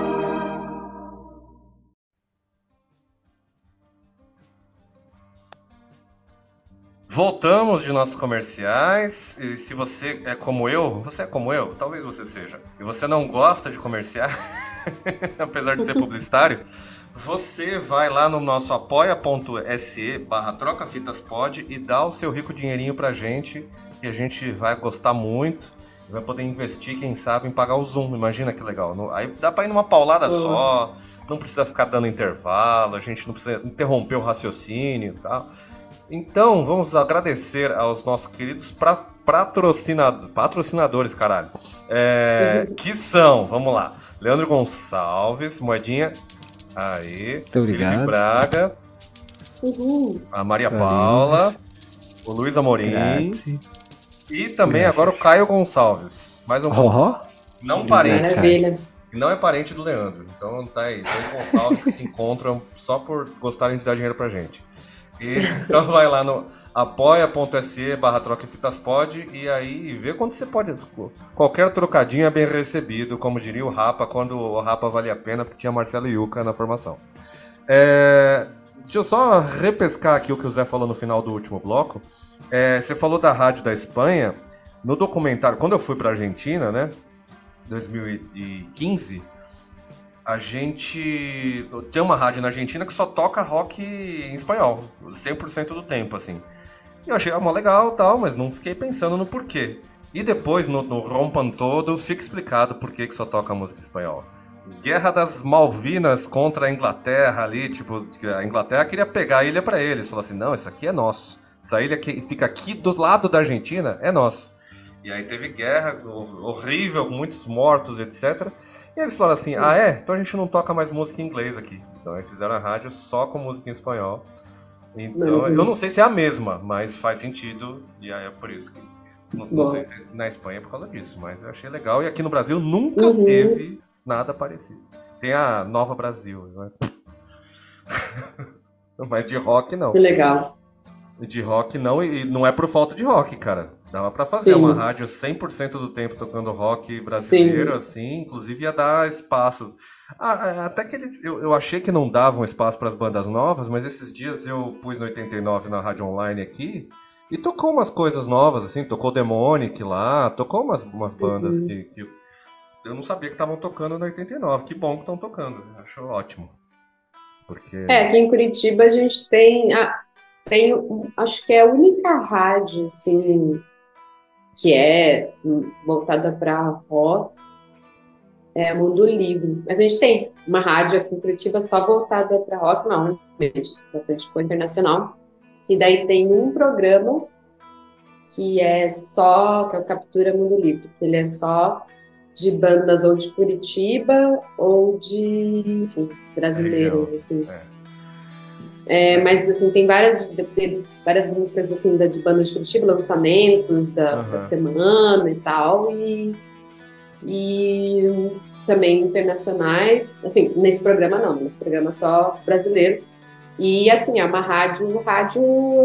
Voltamos de nossos comerciais. E se você é como eu, você é como eu, talvez você seja, e você não gosta de comerciais, apesar de ser publicitário, você vai lá no nosso apoia.se barra trocafitaspod e dá o seu rico dinheirinho pra gente, que a gente vai gostar muito e vai poder investir, quem sabe, em pagar o Zoom. Imagina que legal. No- Aí dá pra ir numa paulada só, não precisa ficar dando intervalo, a gente não precisa interromper o raciocínio e tal. Então, vamos agradecer aos nossos queridos pra, patrocinado- patrocinadores, caralho. É, que são, vamos lá, Leandro Gonçalves, moedinha. Aí, obrigado. Felipe Braga, Uhul. a Maria Valeu. Paula, o Luiz Amorim Grazie. e também agora o Caio Gonçalves. Mais um Ó. Gonçalves. Não parente, Maravilha. não é parente do Leandro. Então tá aí, dois Gonçalves que se encontram só por gostarem de dar dinheiro pra gente. E, então vai lá no apoia.se barra trocafitaspod e aí vê quanto você pode. Qualquer trocadinho é bem recebido, como diria o Rapa, quando o Rapa valia a pena, porque tinha Marcelo Yuca na formação. É, deixa eu só repescar aqui o que o Zé falou no final do último bloco. É, você falou da rádio da Espanha. No documentário, quando eu fui pra Argentina, né? dois mil e quinze, a gente tem uma rádio na Argentina que só toca rock em espanhol, cem por cento do tempo, assim. E eu achei ah, mó legal e tal, mas não fiquei pensando no porquê. E depois, no, no Rompan Todo, fica explicado por que que só toca música em espanhol. Guerra das Malvinas contra a Inglaterra ali, tipo, a Inglaterra queria pegar a ilha pra eles. Falou assim, não, isso aqui é nosso. Essa ilha que fica aqui do lado da Argentina é nosso. E aí teve guerra horrível, com muitos mortos, etcétera. E eles falaram assim, ah é? Então a gente não toca mais música em inglês aqui. Então eles fizeram a rádio só com música em espanhol. Então Uhum. eu não sei se é a mesma, mas faz sentido. E aí é por isso que... Não, não Bom. sei se na Espanha é por causa disso, mas eu achei legal. E aqui no Brasil nunca Uhum. teve nada parecido. Tem a Nova Brasil, né? Mas de rock não. Que legal. De rock não, e não é por falta de rock, cara. Dava pra fazer Sim. uma rádio cem por cento do tempo tocando rock brasileiro, Sim. assim, inclusive ia dar espaço. Ah, é, até que eles. Eu, eu achei que não davam espaço para as bandas novas, mas esses dias eu pus no oitenta e nove na rádio online aqui e tocou umas coisas novas, assim, tocou Demonic lá, tocou umas, umas bandas Uhum. que, que eu não sabia que estavam tocando no oitenta e nove. Que bom que estão tocando, acho ótimo. Porque. É, aqui em Curitiba a gente tem, a, tem, um- acho que é a única rádio, assim, que é hum, voltada para rock, é Mundo Livre. Mas a gente tem uma rádio aqui em Curitiba só voltada para rock, não, realmente, bastante coisa internacional. E daí tem um programa que é só, que é o Captura Mundo Livre, que ele é só de bandas ou de Curitiba ou de, enfim, brasileiras, Região. assim. É. É, mas, assim, tem várias, de- de- várias músicas, assim, da, de bandas de Curitiba, lançamentos da, da Aham. semana e tal, e, e também internacionais. Assim, nesse programa não, nesse programa só brasileiro. E, assim, é uma rádio, rádio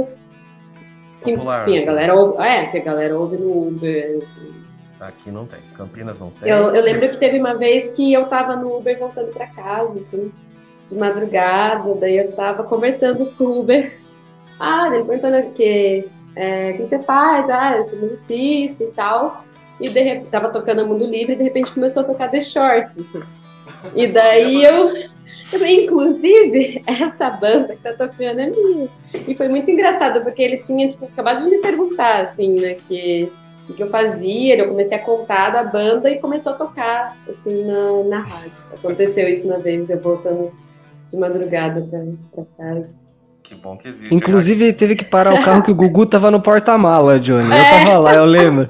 que, Popular, enfim, a assim. galera ouve, é, que a galera ouve no Uber, assim. Aqui não tem. Campinas não tem. Eu, eu lembro que teve uma vez que eu tava no Uber voltando pra casa, assim, de madrugada, daí eu tava conversando com o Uber. Ah, ele perguntando o que, é, o que você faz? Ah, eu sou musicista e tal. E de repente, tava tocando Mundo Livre e de repente começou a tocar The Shorts, assim. E daí eu, eu falei, inclusive, essa banda que tá tocando é minha. E foi muito engraçado, porque ele tinha, tipo, acabado de me perguntar, assim, né, que o que eu fazia, eu comecei a contar da banda e começou a tocar, assim, na, na rádio. Aconteceu isso uma vez, eu voltando de madrugada pra, pra casa. Que bom que existe. Inclusive, teve que parar o carro que o Gugu tava no porta-mala, Johnny. Eu É. tava lá, eu lembro.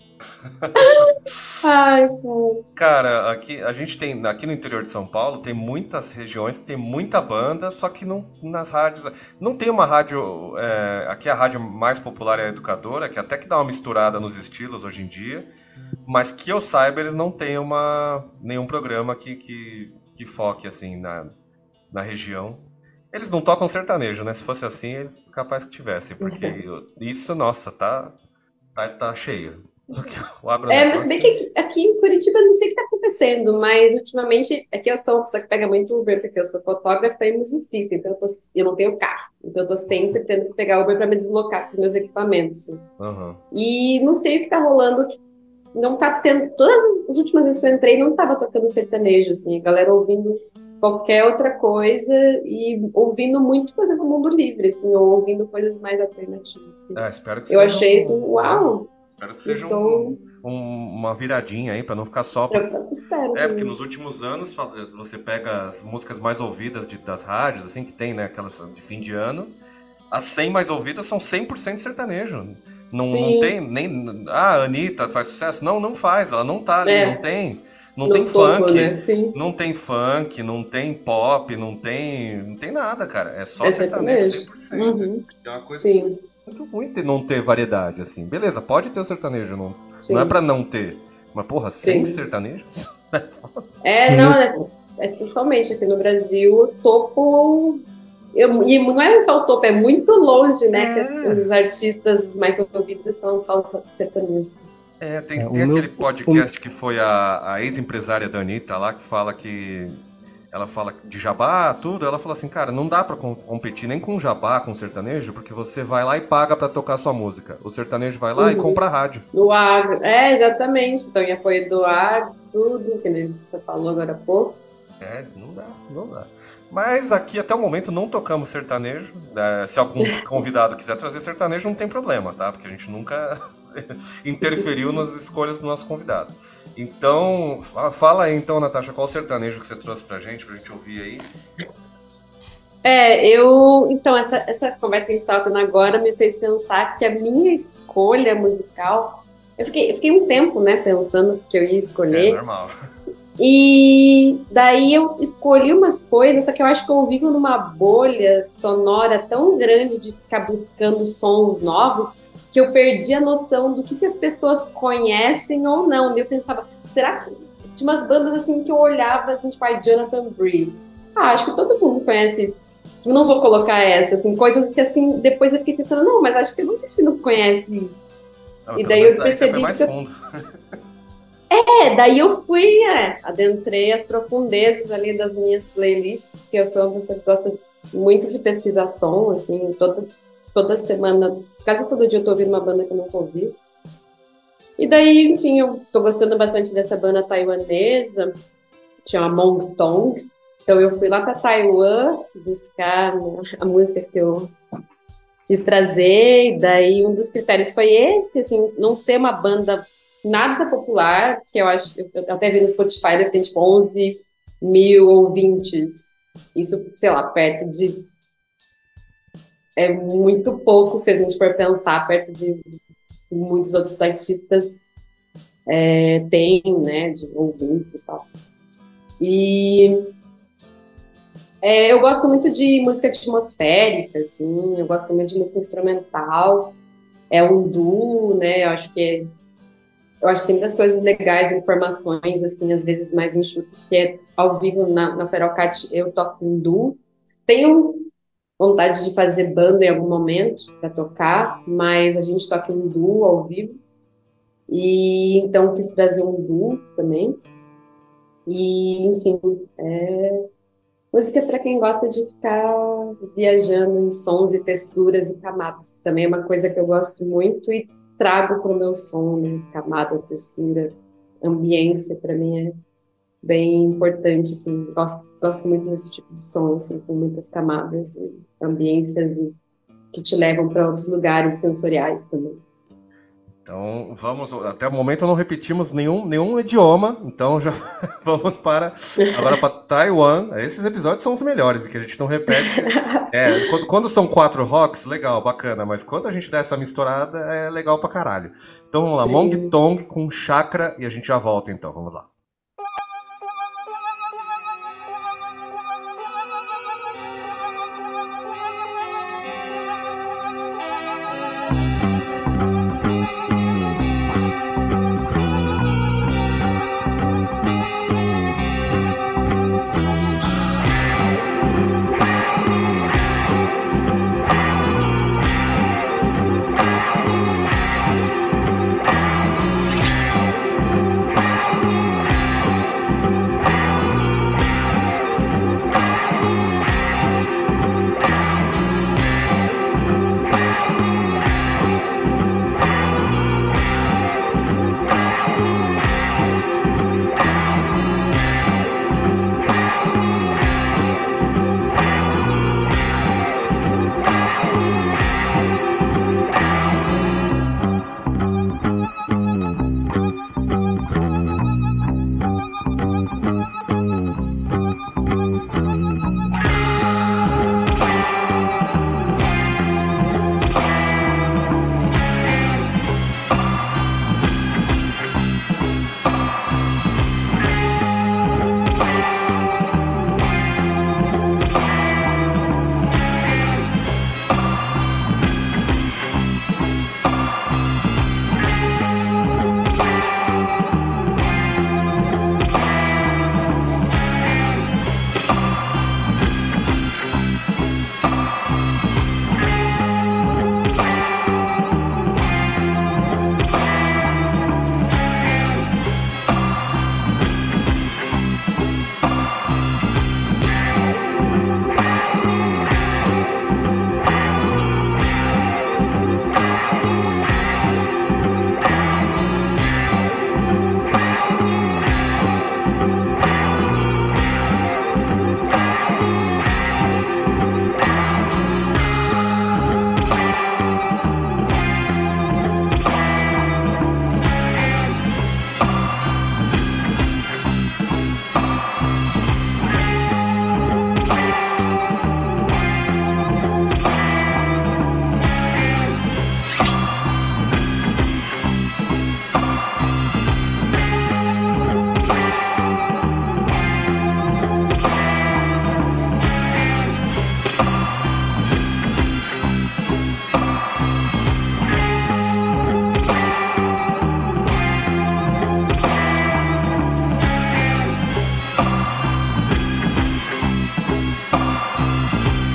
Ai, cara. Cara, aqui a gente tem, aqui no interior de São Paulo, tem muitas regiões que tem muita banda, só que não nas rádios. Não tem uma rádio. É, aqui a rádio mais popular é a Educadora, que até que dá uma misturada nos estilos hoje em dia, mas que eu saiba, eles não têm uma, nenhum programa que, que, que foque assim na, na região. Eles não tocam sertanejo, né? Se fosse assim, eles capaz que tivessem, porque eu- isso, nossa, tá, tá, tá cheio. Eu abro o É, mas negócio. se bem que aqui, aqui em Curitiba eu não sei o que tá acontecendo, mas ultimamente, aqui eu sou uma pessoa que pega muito Uber, porque eu sou fotógrafa e musicista, então eu, tô, eu não tenho carro, então eu tô sempre tendo que pegar Uber para me deslocar com os meus equipamentos. Aham. E não sei o que tá rolando, que não tá tendo. Todas as, as últimas vezes que eu entrei, não tava tocando sertanejo, assim, a galera ouvindo qualquer outra coisa e ouvindo muito, por exemplo, Mundo Livre, assim, ou ouvindo coisas mais alternativas. assim. É, espero que Eu seja achei um- assim, uau, Espero que seja estou. um- um- uma viradinha aí, pra não ficar só. Eu também espero. É, porque também. nos últimos anos fa- você pega as músicas mais ouvidas de- das rádios, assim, que tem, né, aquelas de fim de ano. As cem mais ouvidas são cem por cento sertanejo. Não, não Sim. tem nem. Ah, a Anitta faz sucesso? Não, não faz. Ela não tá ali, É. não tem. Não No tem topo, funk. né? Sim. Não tem funk, não tem pop, não tem. Não tem nada, cara. É só É sertanejo sertanejo. cem por cento. Uhum. É uma coisa Sim, muito ruim ter, não ter variedade, assim. Beleza, pode ter o sertanejo, não, sim. não é pra não ter. Mas, porra, sem Sim. sertanejos? É, não, é, é totalmente. Aqui no Brasil, o topo. Eu, e não é só o topo, é muito longe, né? É. Que as- os artistas mais ouvidos são só os sertanejos. É, tem, É, o tem meu- aquele podcast que foi a, a ex-empresária da Anitta lá, que fala que. Ela fala de jabá, tudo. Ela fala assim, cara, não dá pra com- competir nem com jabá, com sertanejo, porque você vai lá e paga pra tocar sua música. O sertanejo vai lá e Uhum. compra a rádio. Do agro. É, exatamente. Estão em apoio do agro, tudo, que nem você falou agora há pouco. É, não dá, não dá. Mas aqui até o momento não tocamos sertanejo. É, se algum convidado quiser trazer sertanejo, não tem problema, tá? Porque a gente nunca interferiu nas escolhas dos nossos convidados. Então, fa- fala aí então, Natasha, qual sertanejo que você trouxe pra gente, pra gente ouvir aí? É, eu. Então, essa, essa conversa que a gente estava tendo agora me fez pensar que a minha escolha musical. Eu fiquei, eu fiquei um tempo, né, pensando que eu ia É escolher. normal. E daí eu escolhi umas coisas, só que eu acho que eu vivo numa bolha sonora tão grande de ficar buscando sons novos que eu perdi a noção do que, que as pessoas conhecem ou não. Daí eu pensava, será que tinha umas bandas assim que eu olhava assim, tipo a Jonathan Bree? Ah, acho que todo mundo conhece isso. Não vou colocar essa, assim, coisas que assim, depois eu fiquei pensando, não, mas acho que tem muita gente que não conhece isso. Ah, E pelo daí menos eu aí você foi percebi mais que eu- fundo. É, daí eu fui, é, adentrei as profundezas ali das minhas playlists, que eu sou uma pessoa que gosta muito de pesquisar som, assim, toda, toda semana, quase todo dia eu tô ouvindo uma banda que eu nunca ouvi. E daí, enfim, eu tô gostando bastante dessa banda taiwanesa, chama Mong Tong. Então eu fui lá para Taiwan buscar, né, a música que eu quis trazer, e daí um dos critérios foi esse, assim, não ser uma banda nada popular, que eu acho, eu até vi no Spotify, eles têm tipo onze mil ouvintes, isso, sei lá, perto de, é muito pouco se a gente for pensar, perto de muitos outros artistas é, têm, né, de ouvintes e tal. E é, eu gosto muito de música atmosférica, assim, eu gosto muito de música instrumental, é um duo, né? Eu acho que eu acho que tem muitas coisas legais, informações assim, às vezes mais enxutas, que é ao vivo na, na Feralcat eu toco um duo. Tenho vontade de fazer banda em algum momento para tocar, mas a gente toca em duo ao vivo. E então quis trazer um duo também. E enfim, é, música para quem gosta de ficar viajando em sons e texturas e camadas, que também é uma coisa que eu gosto muito e trago para o meu som, né? Camada, textura, ambiência, para mim é bem importante, assim, gosto, gosto muito desse tipo de som, assim, com muitas camadas e ambiências e que te levam para outros lugares sensoriais também. Então, vamos. Até o momento não repetimos nenhum, nenhum idioma, então já vamos para agora para Taiwan. Esses episódios são os melhores, que a gente não repete. É, quando, quando são quatro rocks, legal, bacana, mas quando a gente dá essa misturada, é legal pra caralho. Então vamos lá, Sim. Mong Tong com Chakra e a gente já volta então, vamos lá.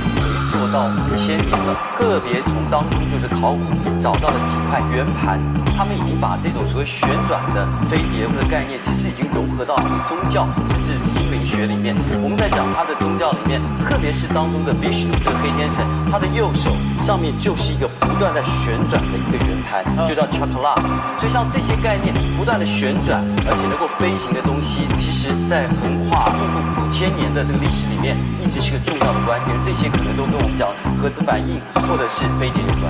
签名了，个别从当中就是考古找到了几块圆盘， 他们已经把这种所谓旋转的飞碟的概念，其实已经融合到一个宗教甚至心灵学里面。我们在讲他的宗教里面，特别是当中的 Vishnu 这个黑天神，他的右手上面就是一个不断在旋转的一个圆盘，就叫 chakra。所以像这些概念不断的旋转，而且能够飞行的东西，其实在横跨印度五千年的这个历史里面，一直是个重要的关键。这些可能都跟我们讲核子反应或者是飞碟有关。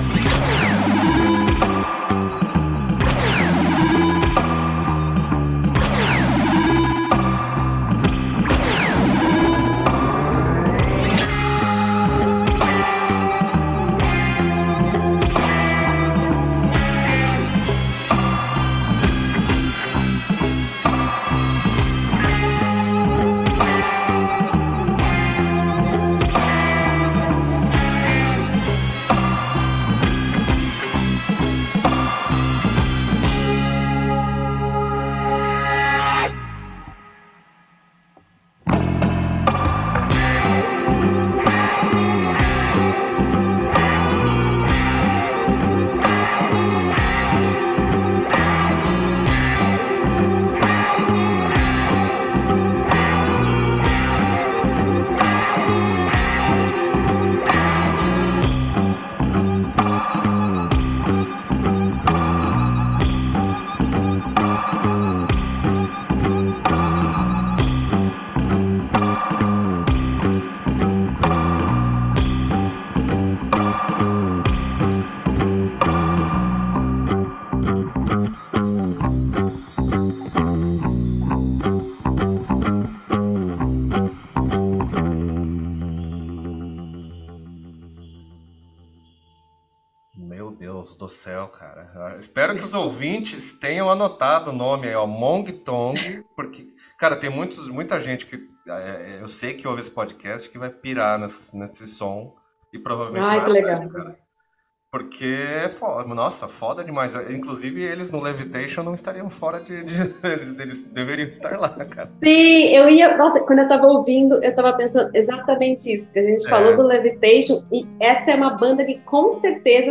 Do céu, cara. Espero que os ouvintes tenham anotado o nome aí, ó, Mong Tong, porque, cara, tem muitos, muita gente que é, eu sei que ouve esse podcast que vai pirar nesse, nesse som e provavelmente Ai, vai que legal. atrás, cara. Porque é foda, nossa, foda demais. Inclusive, eles no Levitation não estariam fora de. de eles, eles deveriam estar lá, cara. Sim, eu ia. Nossa, quando eu tava ouvindo, eu tava pensando exatamente isso, que a gente É. falou do Levitation, e essa é uma banda que com certeza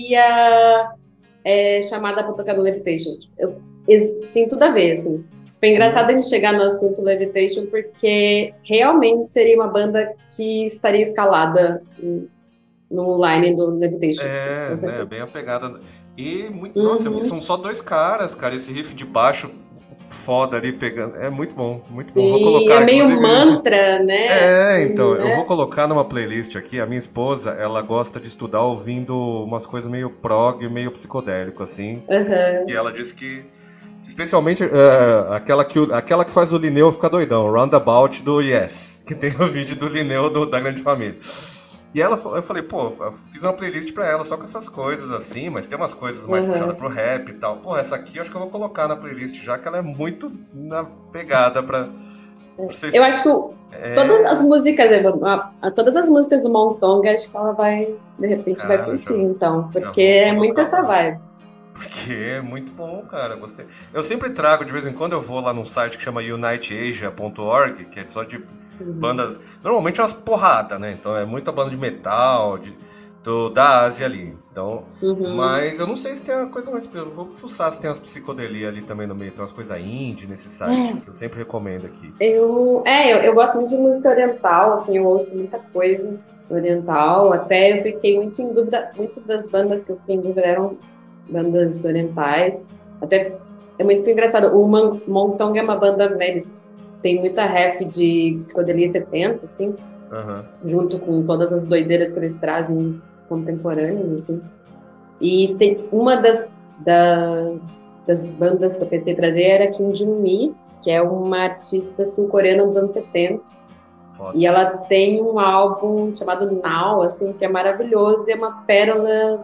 seria é, chamada pra tocar no Levitation. Eu, ex- tem tudo a ver, assim. Foi engraçado a gente chegar no assunto Levitation, porque realmente seria uma banda que estaria escalada em- no line do Levitation. assim, É, com né, certeza. bem apegada. E, muito, Uhum. nossa, são só dois caras, cara. Esse riff de baixo foda ali pegando. É muito bom, muito bom. Vou Sim, colocar, é meio inclusive- mantra, né? É, assim, então, né? eu vou colocar numa playlist aqui. A minha esposa, ela gosta de estudar ouvindo umas coisas meio prog, meio psicodélico, assim. Aham. E ela disse que, especialmente é, aquela, que, o- aquela que faz o Linneu ficar doidão, Roundabout do Yes, que tem o vídeo do Linneu do- da Grande Família. E ela, fa- eu falei, pô, eu fiz uma playlist pra ela só com essas coisas assim, mas tem umas coisas mais Uhum. puxadas pro rap e tal. Pô, essa aqui eu acho que eu vou colocar na playlist, já que ela é muito na pegada pra, pra vocês. Eu acho que o- É, todas as músicas, a- a- todas as músicas do Montonga, acho que ela vai, de repente, vai Cara, curtir, já- então, já porque vou é colocar muito essa lá. vibe. Porque é muito bom, cara, gostei. Eu sempre trago, de vez em quando eu vou lá num site que chama unite asia ponto org, que é só de bandas, normalmente é umas porradas, né? Então é muita banda de metal, de, do, da Ásia ali. Então, Uhum. mas eu não sei se tem uma coisa mais. Eu vou fuçar se tem umas psicodelia ali também no meio, tem umas coisas indie nesse site, que eu sempre recomendo aqui. Eu, é, eu, eu gosto muito de música oriental, assim, eu ouço muita coisa oriental, até eu fiquei muito em dúvida, muitas das bandas que eu fiquei em dúvida eram bandas orientais, até é muito engraçado, o Man- Montong é uma banda, né, eles têm muita ref de psicodelia setenta, assim, Aham. junto com todas as doideiras que eles trazem contemporâneas, assim. E tem uma das, da- das bandas que eu pensei em trazer era Kim Jung-mi, que é uma artista sul-coreana dos anos setenta. Foda. E ela tem um álbum chamado Now, assim, que é maravilhoso e é uma pérola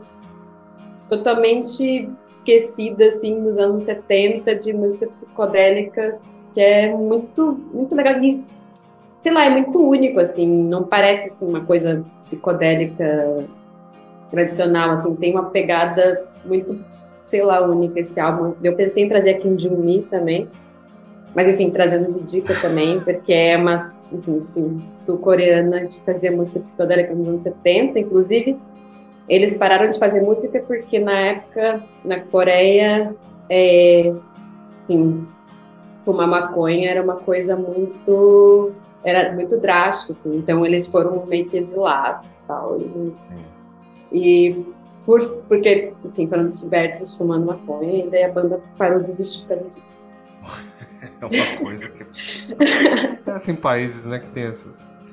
totalmente esquecida, assim, dos anos setenta, de música psicodélica, que é muito, muito legal. E, sei lá, é muito único, assim, não parece, assim, uma coisa psicodélica tradicional, assim, tem uma pegada muito, sei lá, única esse álbum. Eu pensei em trazer a Kim Jung-mi também, mas, enfim, trazendo de dica também, porque é uma, enfim, sul- sul-coreana que fazia música psicodélica nos anos setenta, inclusive, eles pararam de fazer música porque na época, na Coreia, é, assim, fumar maconha era uma coisa muito, era muito drástico, assim, então eles foram meio que exilados e tal. E, Sim. e por, porque, enfim, foram descobertos fumando maconha, e daí a banda parou de existir por causa disso. É uma coisa que... É assim, países, né, que tem essas...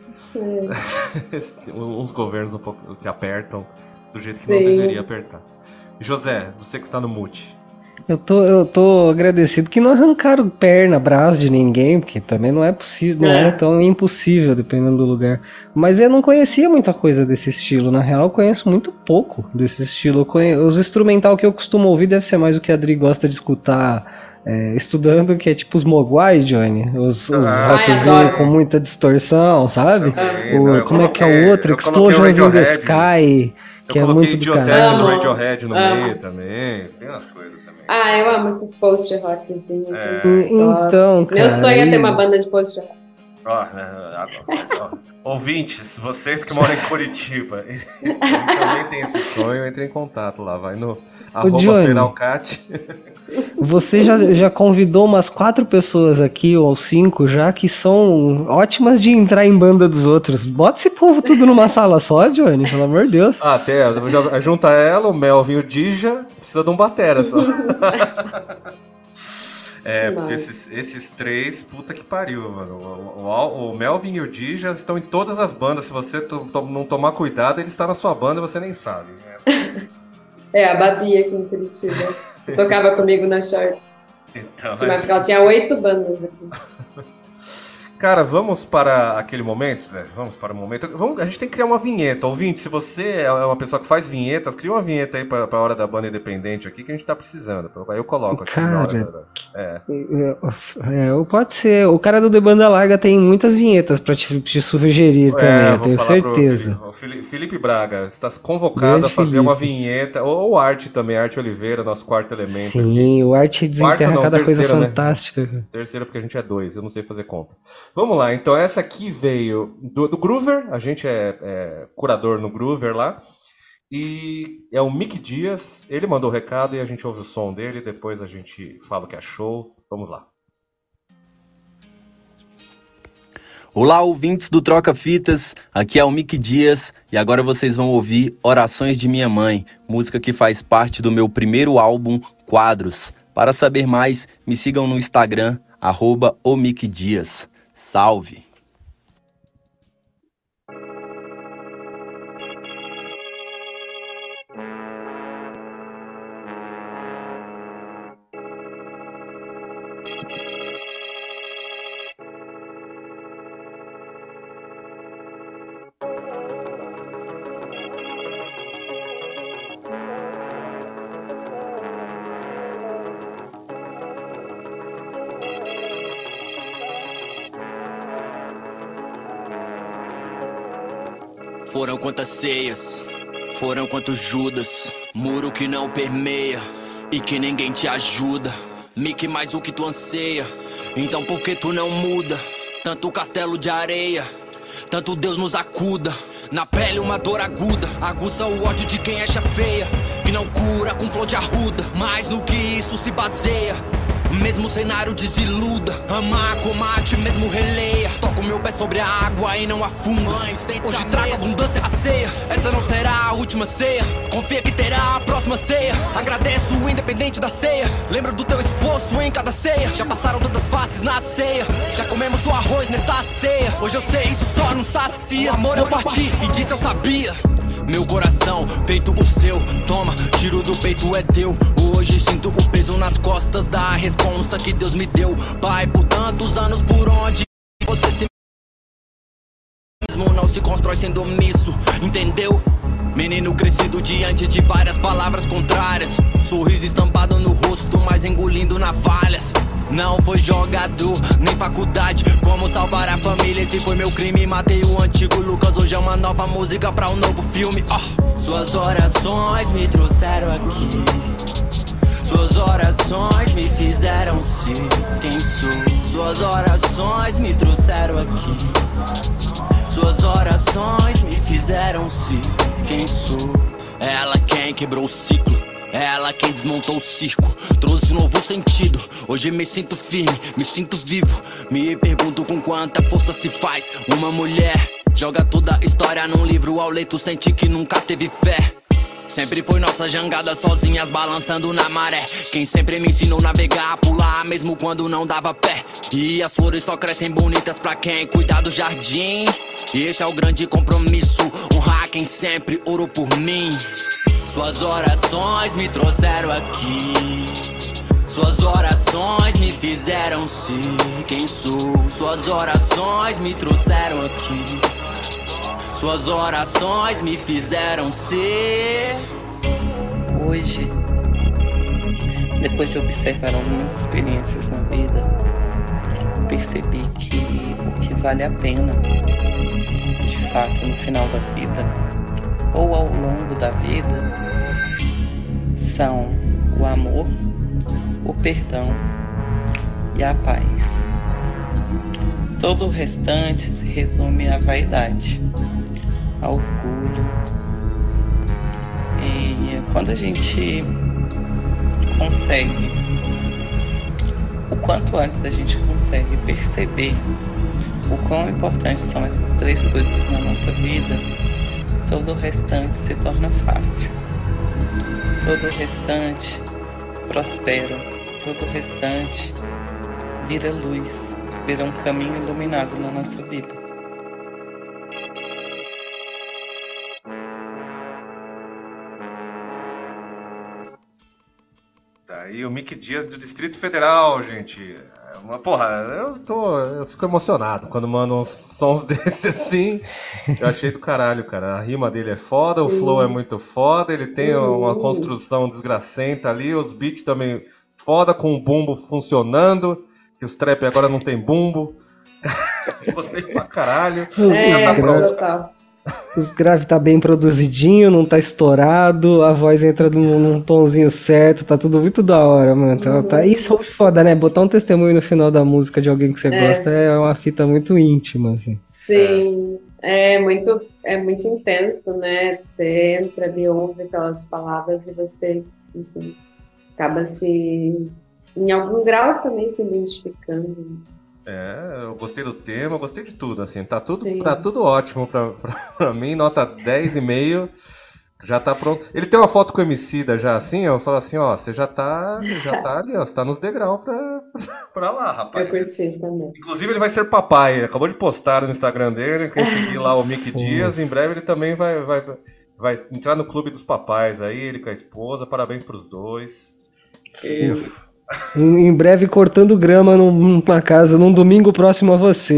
É. Uns governos um pouco que apertam do jeito que Sim. não deveria apertar. José, você que está no mute. Eu tô, eu tô agradecido que não arrancaram perna, braço de ninguém, porque também não é possível, não é, é tão impossível, dependendo do lugar. Mas eu não conhecia muita coisa desse estilo. Na real, eu conheço muito pouco desse estilo. Eu conheço, os instrumental que eu costumo ouvir deve ser mais o que a Adri gosta de escutar é, estudando, que é tipo os Mogwai, Johnny. Os, os ah, rockzinhos com muita distorção, sabe? Também, o, não, como coloquei, é que é o outro? Explosions in the Sky. Eu que coloquei é muito Idioteque do Radiohead no amo. meio também. Tem umas coisas também. Ah, eu amo esses post-rockzinhos. É. Assim, então, cara. Meu sonho é ter uma banda de post-rock. Ó, ouvintes, vocês que moram em Curitiba e também tem esse sonho, entre em contato lá, vai no arroba Feralcat. Você já, já convidou umas quatro pessoas aqui, ou cinco já, que são ótimas de entrar em banda dos outros. Bota esse povo tudo numa sala só, Johnny, pelo amor de Deus. Ah, até, já, junta ela, o Melvin e o Dija, precisa de um batera só. É, porque esses, esses três, puta que pariu, mano. O, o, o Melvin e o Dija estão em todas as bandas. Se você to, to, não tomar cuidado, ele está na sua banda e você nem sabe. Né? É, a Babi aqui em Curitiba. Tocava comigo nas shorts. Então, tinha, mas... ela tinha oito bandas aqui. Cara, vamos para aquele momento, Zé? Vamos para o momento. Vamos, a gente tem que criar uma vinheta. Ouvinte, se você é uma pessoa que faz vinhetas, cria uma vinheta aí para a hora da banda independente aqui que a gente tá precisando. Aí eu coloco aqui. Cara, na hora da... é. É, pode ser. O cara do The Banda Larga tem muitas vinhetas para te, te sugerir é, também, eu tenho certeza. O Felipe, Felipe Braga está convocado Grande a fazer Felipe. uma vinheta. Ou o Arte também, Arte Oliveira, nosso quarto elemento. Sim, aqui. O Arte desenterra não, cada terceira, coisa fantástica. Né? Terceira porque a gente é dois, eu não sei fazer conta. Vamos lá, então essa aqui veio do, do Groover, a gente é, é curador no Groover lá, e é o Mick Dias, ele mandou o recado e a gente ouve o som dele, depois a gente fala o que achou, vamos lá. Olá, ouvintes do Troca Fitas, aqui é o Mick Dias e agora vocês vão ouvir Orações de Minha Mãe, música que faz parte do meu primeiro álbum, Quadros. Para saber mais, me sigam no Instagram, arroba o Mick Dias. Salve! Foram quantas ceias, foram quantos Judas, muro que não permeia e que ninguém te ajuda. Mickey, mais o que tu anseia, então por que tu não muda? Tanto castelo de areia, tanto Deus nos acuda. Na pele uma dor aguda, aguça o ódio de quem acha feia, que não cura com flor de arruda, mas no que isso se baseia. Mesmo cenário desiluda, ama, comate, mesmo releia. Toco meu pé sobre a água e não afunda. Hoje trago abundância a ceia, essa não será a última ceia. Confia que terá a próxima ceia. Agradeço o independente da ceia, lembro do teu esforço em cada ceia. Já passaram tantas faces na ceia, já comemos o arroz nessa ceia. Hoje eu sei, isso só não sacia. O amor eu parti e disse eu sabia. Meu coração, feito o seu, toma, tiro do peito é teu. Hoje sinto o peso nas costas da responsa que Deus me deu. Pai, por tantos anos por onde você se mesmo não se constrói sendo omisso, entendeu? Menino crescido diante de várias palavras contrárias, sorriso estampado no rosto, mas engolindo navalhas. Não foi jogador, nem faculdade, como salvar a família, esse foi meu crime. Matei o antigo Lucas, hoje é uma nova música pra um novo filme. oh. Suas orações me trouxeram aqui, suas orações me fizeram ser quem sou. Suas orações me trouxeram aqui, suas orações me fizeram ser quem sou. É ela quem quebrou o ciclo, é ela quem desmontou o circo, trouxe um novo sentido. Hoje me sinto firme, me sinto vivo. Me pergunto com quanta força se faz uma mulher. Joga toda a história num livro ao leito, sente que nunca teve fé. Sempre foi nossa jangada sozinhas balançando na maré. Quem sempre me ensinou a navegar, a pular mesmo quando não dava pé. E as flores só crescem bonitas pra quem cuida do jardim. E esse é o grande compromisso, honrar quem sempre orou por mim. Suas orações me trouxeram aqui, suas orações me fizeram ser quem sou. Suas orações me trouxeram aqui, suas orações me fizeram ser. Hoje, depois de observar algumas experiências na vida, percebi que o que vale a pena, de fato, no final da vida, ou ao longo da vida, são o amor, o perdão e a paz. Todo o restante se resume à vaidade, ao orgulho. E quando a gente consegue, o quanto antes a gente consegue perceber o quão importantes são essas três coisas na nossa vida, todo o restante se torna fácil. Todo o restante prospera, todo o restante vira luz, vira um caminho iluminado na nossa vida. Tá aí o Mick Dias do Distrito Federal, gente. É uma, porra, eu tô. Eu fico emocionado quando mandam uns sons desses assim. Eu achei do caralho, cara. A rima dele é foda, Sim. o flow é muito foda, ele tem uhum. uma construção desgracenta ali, os beats também foda, com o bumbo funcionando, que os trap agora não tem bumbo. Gostei pra caralho. É, Já tá pronto. total. Os graves tá bem produzidinho, não tá estourado, a voz entra num, num tomzinho certo, tá tudo muito da hora, mano. Tá, Uhum. tá, isso é foda, né? Botar um testemunho no final da música de alguém que você É. gosta é uma fita muito íntima, assim. Sim, é muito, é muito intenso, né? Você entra ali, ouve aquelas palavras e você, enfim, acaba se, em algum grau também se identificando. É, eu gostei do tema, eu gostei de tudo, assim, tá tudo, Sim. tá tudo ótimo pra, pra, pra mim, nota dez e meio, já tá pronto. Ele tem uma foto com o Emicida já assim, eu falo assim, ó, você já tá, já tá ali, ó, você tá nos degraus pra, pra lá, rapaz. Eu curti também. Inclusive ele vai ser papai, ele acabou de postar no Instagram dele, quem seguir lá o Mick Dias, em breve ele também vai, vai, vai entrar no clube dos papais aí, ele com a esposa, parabéns pros dois. Eu... Em, em breve cortando grama num- numa casa, num domingo próximo a você.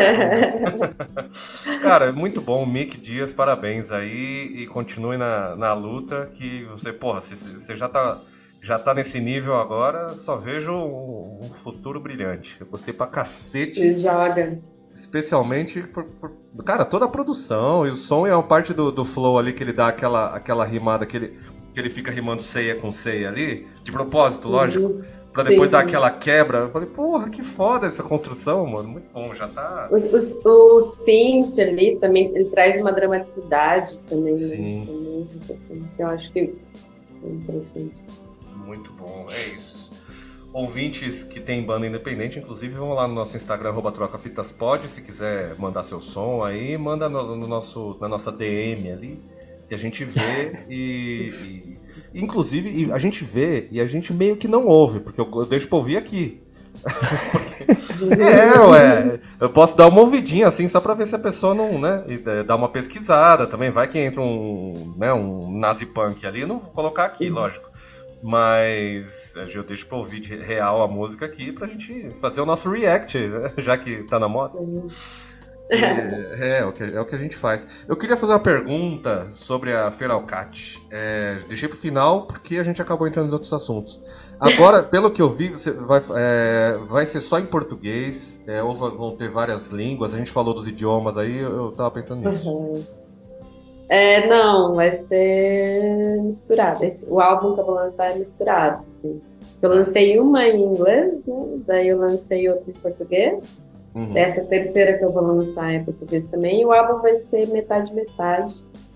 Cara, é muito bom, Mick Dias, parabéns aí e continue na, na luta que você, porra, você, você já tá, já tá nesse nível agora, só vejo um, um futuro brilhante. Eu gostei pra cacete, Se joga. especialmente por, por- cara, toda a produção e o som é uma parte do, do flow ali que ele dá aquela, aquela rimada que ele, que ele fica rimando ceia com ceia ali, de propósito, lógico, pra depois Sim, dar sim. aquela quebra. Eu falei, porra, que foda essa construção, mano, muito bom, já tá... Os- os- O synth ali também, ele traz uma dramaticidade também, né, Sim. na música, assim, que eu acho que é interessante. Muito bom, é isso. Ouvintes que tem banda independente, inclusive, vão lá no nosso Instagram, arroba trocafitaspod, se quiser mandar seu som aí, manda no, no nosso, na nossa D M ali, que a gente vê e, e- inclusive, e a gente vê e a gente meio que não ouve, porque eu, eu deixo pra ouvir aqui. Porque- é, ué, eu posso dar uma ouvidinha assim, só pra ver se a pessoa não, né, e dá- dá uma pesquisada também, vai que entra um, né, um nazi punk ali, eu não vou colocar aqui, lógico. Mas eu deixo pra ouvir de real a música aqui pra gente fazer o nosso react, né? Já que tá na moda. É, é, o que, é o que a gente faz. Eu queria fazer uma pergunta sobre a Feralcat. É, deixei pro final porque a gente acabou entrando em outros assuntos. Agora, pelo que eu vi, você vai, é, vai ser só em português, é, ou va- vão ter várias línguas. A gente falou dos idiomas aí, eu, eu tava pensando nisso. Uhum. É, não, vai ser misturado. Esse- o álbum que eu vou lançar é misturado, assim. Eu lancei uma em inglês, né? Daí eu lancei outra em português. Uhum. Essa terceira que eu vou lançar é em português também. E o álbum vai ser metade metade.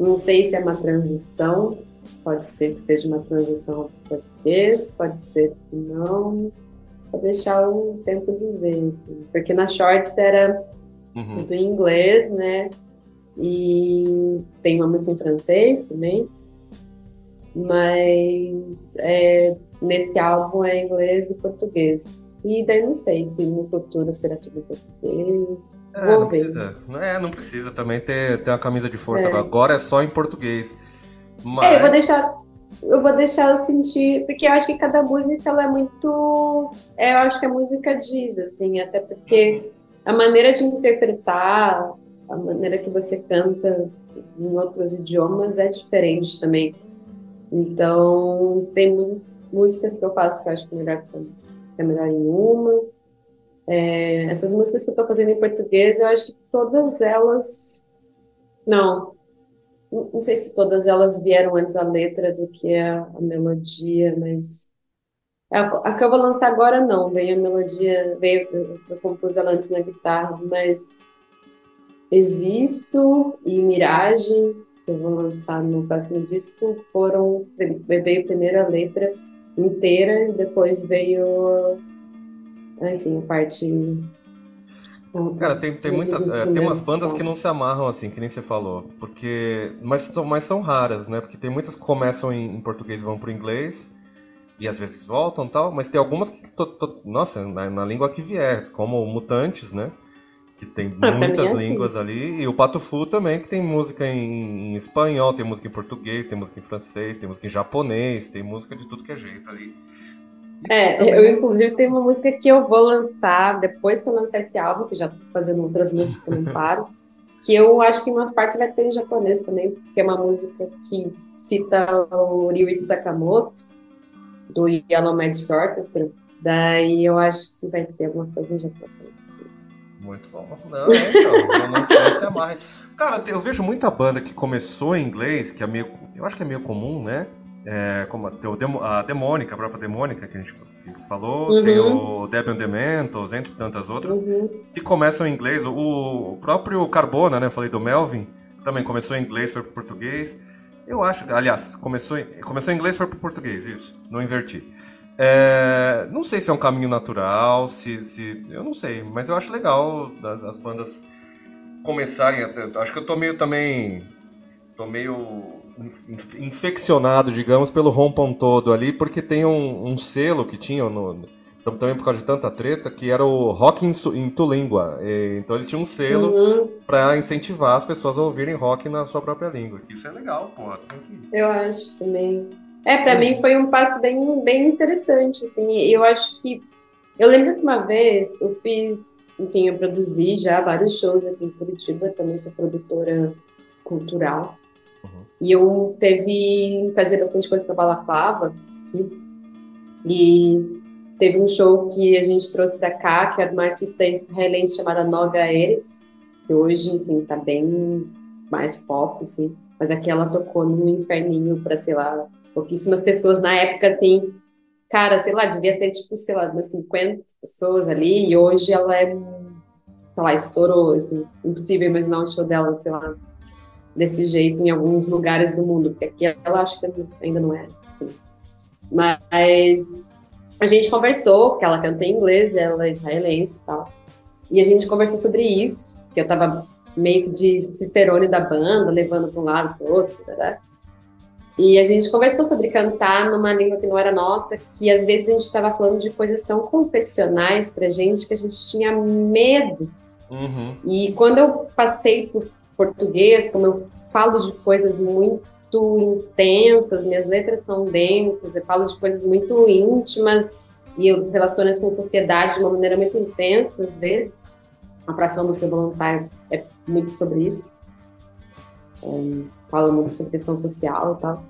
Não sei se é uma transição, pode ser que seja uma transição para português, pode ser que não. Vou deixar o tempo dizer, assim. Porque na Shorts era Uhum. tudo em inglês, né? E tem uma música em francês também. Mas é, nesse álbum é inglês e português. E daí não sei se no futuro será tudo em português. É, Vou não ver. precisa. É, não precisa também ter, ter uma camisa de força. É. Agora é só em português. Mas... É, eu vou deixar, eu vou deixar eu sentir, porque eu acho que cada música ela é muito, é, eu acho que a música diz assim, até porque a maneira de interpretar, a maneira que você canta em outros idiomas é diferente também. Então tem mús- músicas que eu faço que eu acho que é melhor, que é melhor em uma. É, essas músicas que eu tô fazendo em português, eu acho que todas elas, não. Não não sei se todas elas vieram antes a letra do que a, a melodia, mas a, a que eu vou lançar agora não, veio a melodia, veio, eu, eu compus ela antes na guitarra, mas Existo e Miragem, que eu vou lançar no próximo disco, foram, veio primeiro a letra inteira e depois veio, enfim, a parte Cara, tem, tem, dos muita, é, tem umas instrumentos, bandas tá? que não se amarram assim, que nem você falou. Porque. Mas são, mas são raras, né? Porque tem muitas que começam em, em português e vão pro inglês. E às vezes voltam e tal. Mas tem algumas que. To, to- nossa, na, na língua que vier. Como Mutantes, né? Que tem Ah, pra mim muitas é assim. línguas ali. E o Pato Fu também, que tem música em, em espanhol, tem música em português, tem música em francês, tem música em japonês, tem música de tudo que é jeito ali. É, Também eu não- inclusive tenho uma música que eu vou lançar depois que eu lançar esse álbum, que já tô fazendo outras músicas que eu não paro, que eu acho que uma parte vai ter em japonês também, porque é uma música que cita o Ryuichi Sakamoto, do Yellow Magic Orchestra, daí eu acho que vai ter alguma coisa em japonês. Muito bom. Não, é, então, não, não se não se amarre. Cara, eu vejo muita banda que começou em inglês, que é meio. Eu acho que é meio comum, né? É, como tem o Demo- a Demônica, a própria Demônica que a gente que falou, tem Uhum, o Debian Dementos, entre tantas outras, uhum, que começam em inglês. O, o próprio Carbona, né? Eu falei do Melvin, também começou em inglês, foi pro português. Eu acho, aliás, começou em, começou em inglês, foi pro português, isso, não inverti. É, não sei se é um caminho natural, se, se. Eu não sei, mas eu acho legal as, as bandas começarem. Até, acho que eu tô meio também. Tô meio inf- infeccionado, digamos, pelo Rompam Todo ali, porque tem um, um selo que tinham no. Então, também por causa de tanta treta, que era o Rock em, Su- em Tulíngua. E, então eles tinham um selo uhum. pra incentivar as pessoas a ouvirem rock na sua própria língua. Isso é legal, pô. Tem que... Eu acho também. É, pra mim foi um passo bem, bem interessante, assim, e eu acho que eu lembro que uma vez eu fiz, enfim, eu produzi já vários shows aqui em Curitiba, também sou produtora cultural. Uhum. E eu teve fazer bastante coisa para Balaclava aqui. E teve um show que a gente trouxe para cá, que era uma artista israelense chamada Noga Eres, que hoje, enfim, tá bem mais pop, assim. Mas aqui ela tocou num inferninho para, sei lá, pouquíssimas pessoas na época, assim. Cara, sei lá, devia ter, tipo, sei lá, umas cinquenta pessoas ali. E hoje ela é, sei lá, estourou, assim. Impossível imaginar um show dela, sei lá, desse jeito em alguns lugares do mundo, porque aqui ela acho que ainda não é. Enfim. Mas a gente conversou, porque ela canta em inglês, ela é israelense e tal. E a gente conversou sobre isso, que eu tava meio que de cicerone da banda, levando para um lado para o outro, né? E a gente conversou sobre cantar numa língua que não era nossa, que às vezes a gente estava falando de coisas tão confessionais pra gente que a gente tinha medo. Uhum. E quando eu passei por português, como eu falo de coisas muito intensas, minhas letras são densas, eu falo de coisas muito íntimas e eu relaciono isso com a sociedade de uma maneira muito intensa, às vezes. A próxima música que eu vou lançar é muito sobre isso. É, fala muito sobre questão social e tal.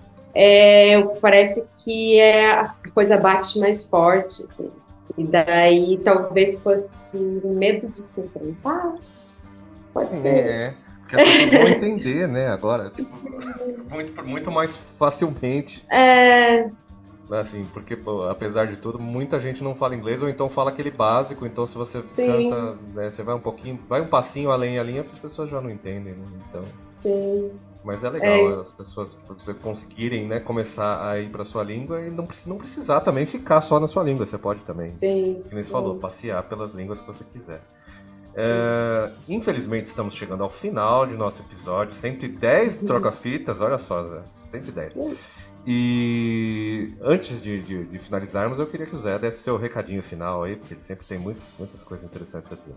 É, parece que é, a coisa bate mais forte, assim. E daí talvez fosse medo de se enfrentar. Pode Sim, ser. é. Porque as pessoas vão entender, né, agora. Tipo, muito, muito mais facilmente. É, Assim, porque, pô, apesar de tudo, muita gente não fala inglês, ou então fala aquele básico, então se você sim, canta, né, você vai um pouquinho, vai um passinho além ali, as pessoas já não entendem, né? Então. sim. Mas é legal É. as pessoas pra você conseguirem, né, começar a ir pra sua língua e não, precis- não precisar também ficar só na sua língua. Você pode também, Sim. como você falou, Sim. passear pelas línguas que você quiser. É, infelizmente estamos chegando ao final de nosso episódio, cento e dez do Troca-Fitas, olha só, Zé, cento e dez. E antes de, de- de finalizarmos, eu queria que o Zé desse seu recadinho final aí, porque ele sempre tem muitos, muitas coisas interessantes a dizer.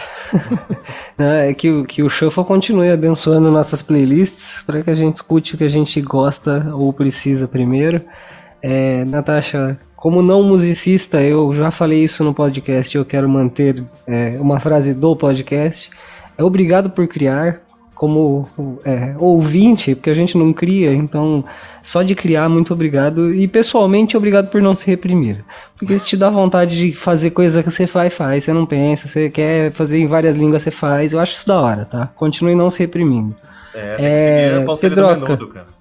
É que, o- que o Shuffle continue abençoando nossas playlists para que a gente escute o que a gente gosta ou precisa primeiro. É, Natasha, como não musicista, eu já falei isso no podcast, eu quero manter é, uma frase do podcast. É obrigado por criar, como é, ouvinte, porque a gente não cria, então só de criar, muito obrigado. E pessoalmente, obrigado por não se reprimir. Porque se te dá vontade de fazer coisa que você faz, faz. Você não pensa, você quer fazer em várias línguas, você faz. Eu acho isso da hora, tá? Continue não se reprimindo. É, tem que seguir o conselho do Pedroca. Menudo, cara.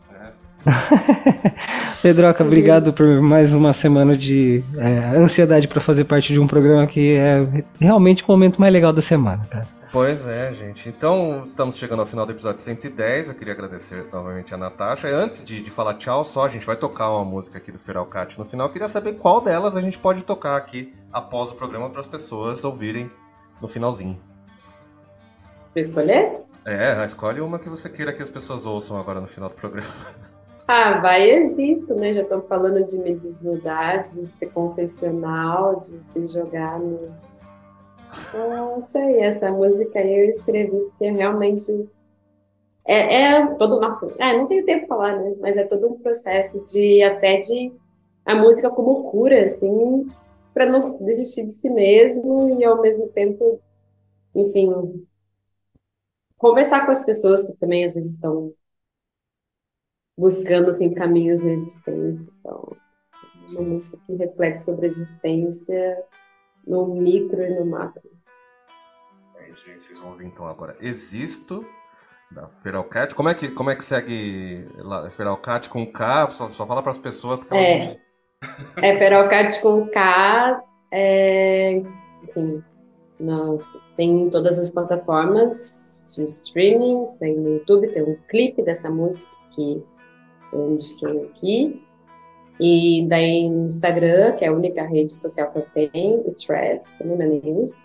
Pedroca, obrigado por mais uma semana de é, ansiedade para fazer parte de um programa que é realmente o momento mais legal da semana, cara. Pois é, gente. Então, estamos chegando ao final do episódio cento e dez. Eu queria agradecer novamente a Natasha. E antes de, de falar tchau, só a gente vai tocar uma música aqui do Feralcate no final. Eu queria saber qual delas a gente pode tocar aqui após o programa para as pessoas ouvirem no finalzinho. Pra escolher? É, escolhe uma que você queira que as pessoas ouçam agora no final do programa. Ah, vai existo, né? Já estão falando de me desnudar, de ser confessional, de se jogar no. Não sei, essa música aí eu escrevi porque realmente é, é todo. Nossa, é, não tenho tempo para falar, né? Mas é todo um processo de até de a música como cura, assim, para não desistir de si mesmo e ao mesmo tempo, enfim, conversar com as pessoas que também às vezes estão buscando assim caminhos na existência. Então, uma música que reflete sobre a existência no micro e no macro. É isso, gente. Vocês vão ouvir então agora Existo, da Feralcate. Como é que, como é que segue lá? Feralcate com K? Só, só fala para as pessoas. Porque É. elas- É Feralcate com K, é, enfim, nós, tem em todas as plataformas de streaming, tem no YouTube, tem um clipe dessa música que eu indiquei aqui, e daí no Instagram, que é a única rede social que eu tenho, e Threads, também na News,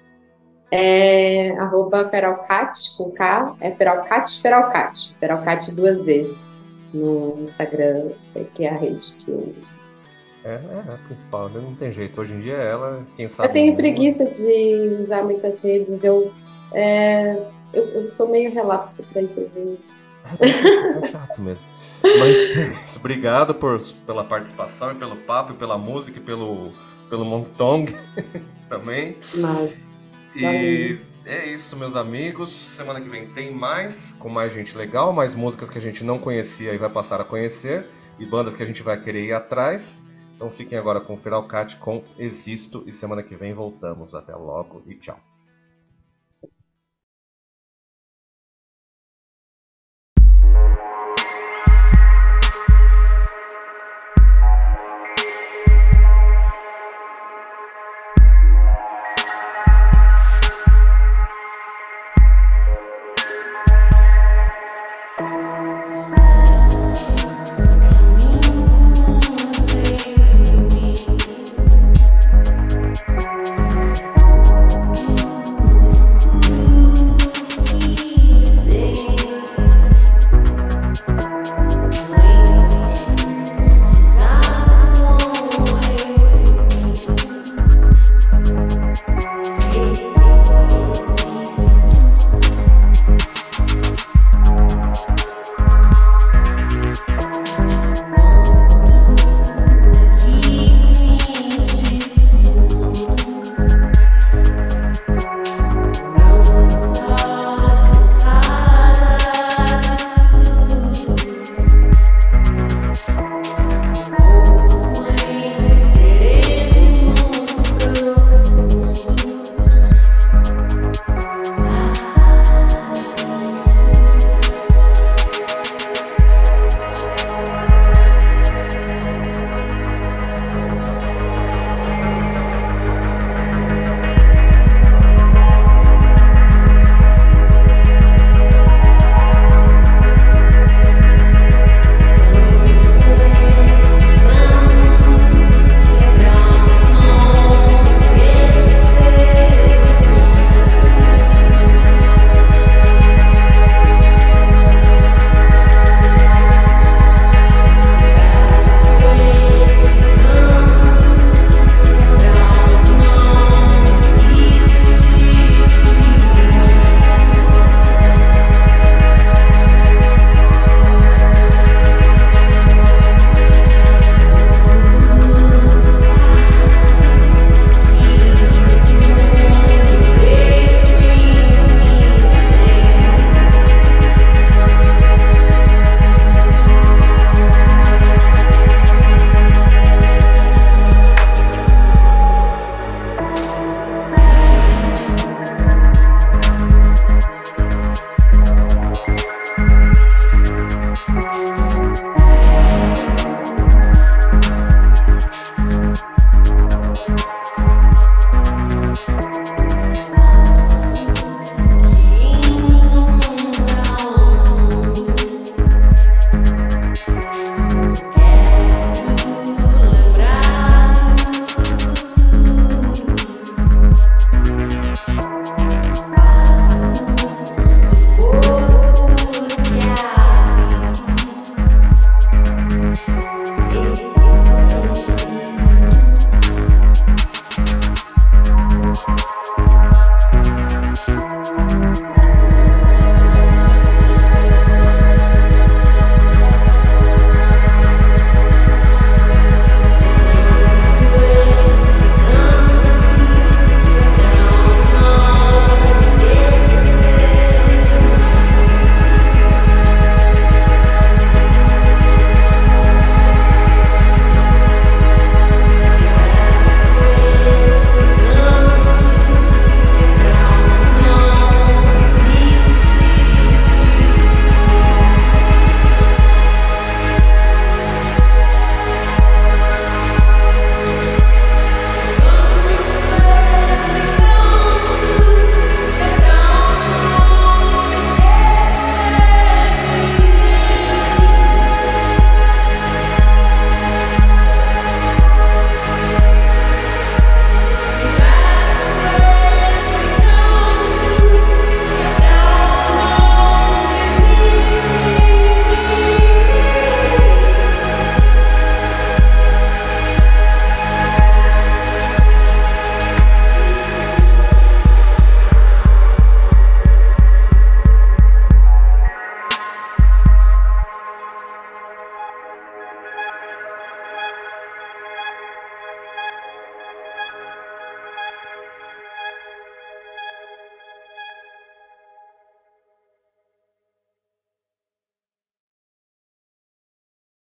é arroba Feralcate com K, é Feralcate, Feralcate, Feralcate duas vezes no Instagram, que é a rede que eu uso. É, é a principal, né? Não tem jeito. Hoje em dia é ela, quem sabe. Eu tenho uma. preguiça de usar muitas redes. Eu, é, eu, eu sou meio relapso para isso às vezes. É chato mesmo. Mas é isso. Obrigado por, pela participação e pelo papo, e pela música e pelo, pelo Montong também. Mas, E valeu. é isso, meus amigos. Semana que vem tem mais, com mais gente legal, mais músicas que a gente não conhecia e vai passar a conhecer, e bandas que a gente vai querer ir atrás. Então fiquem agora com o Feralcate com Existo, e semana que vem voltamos. Até logo e tchau.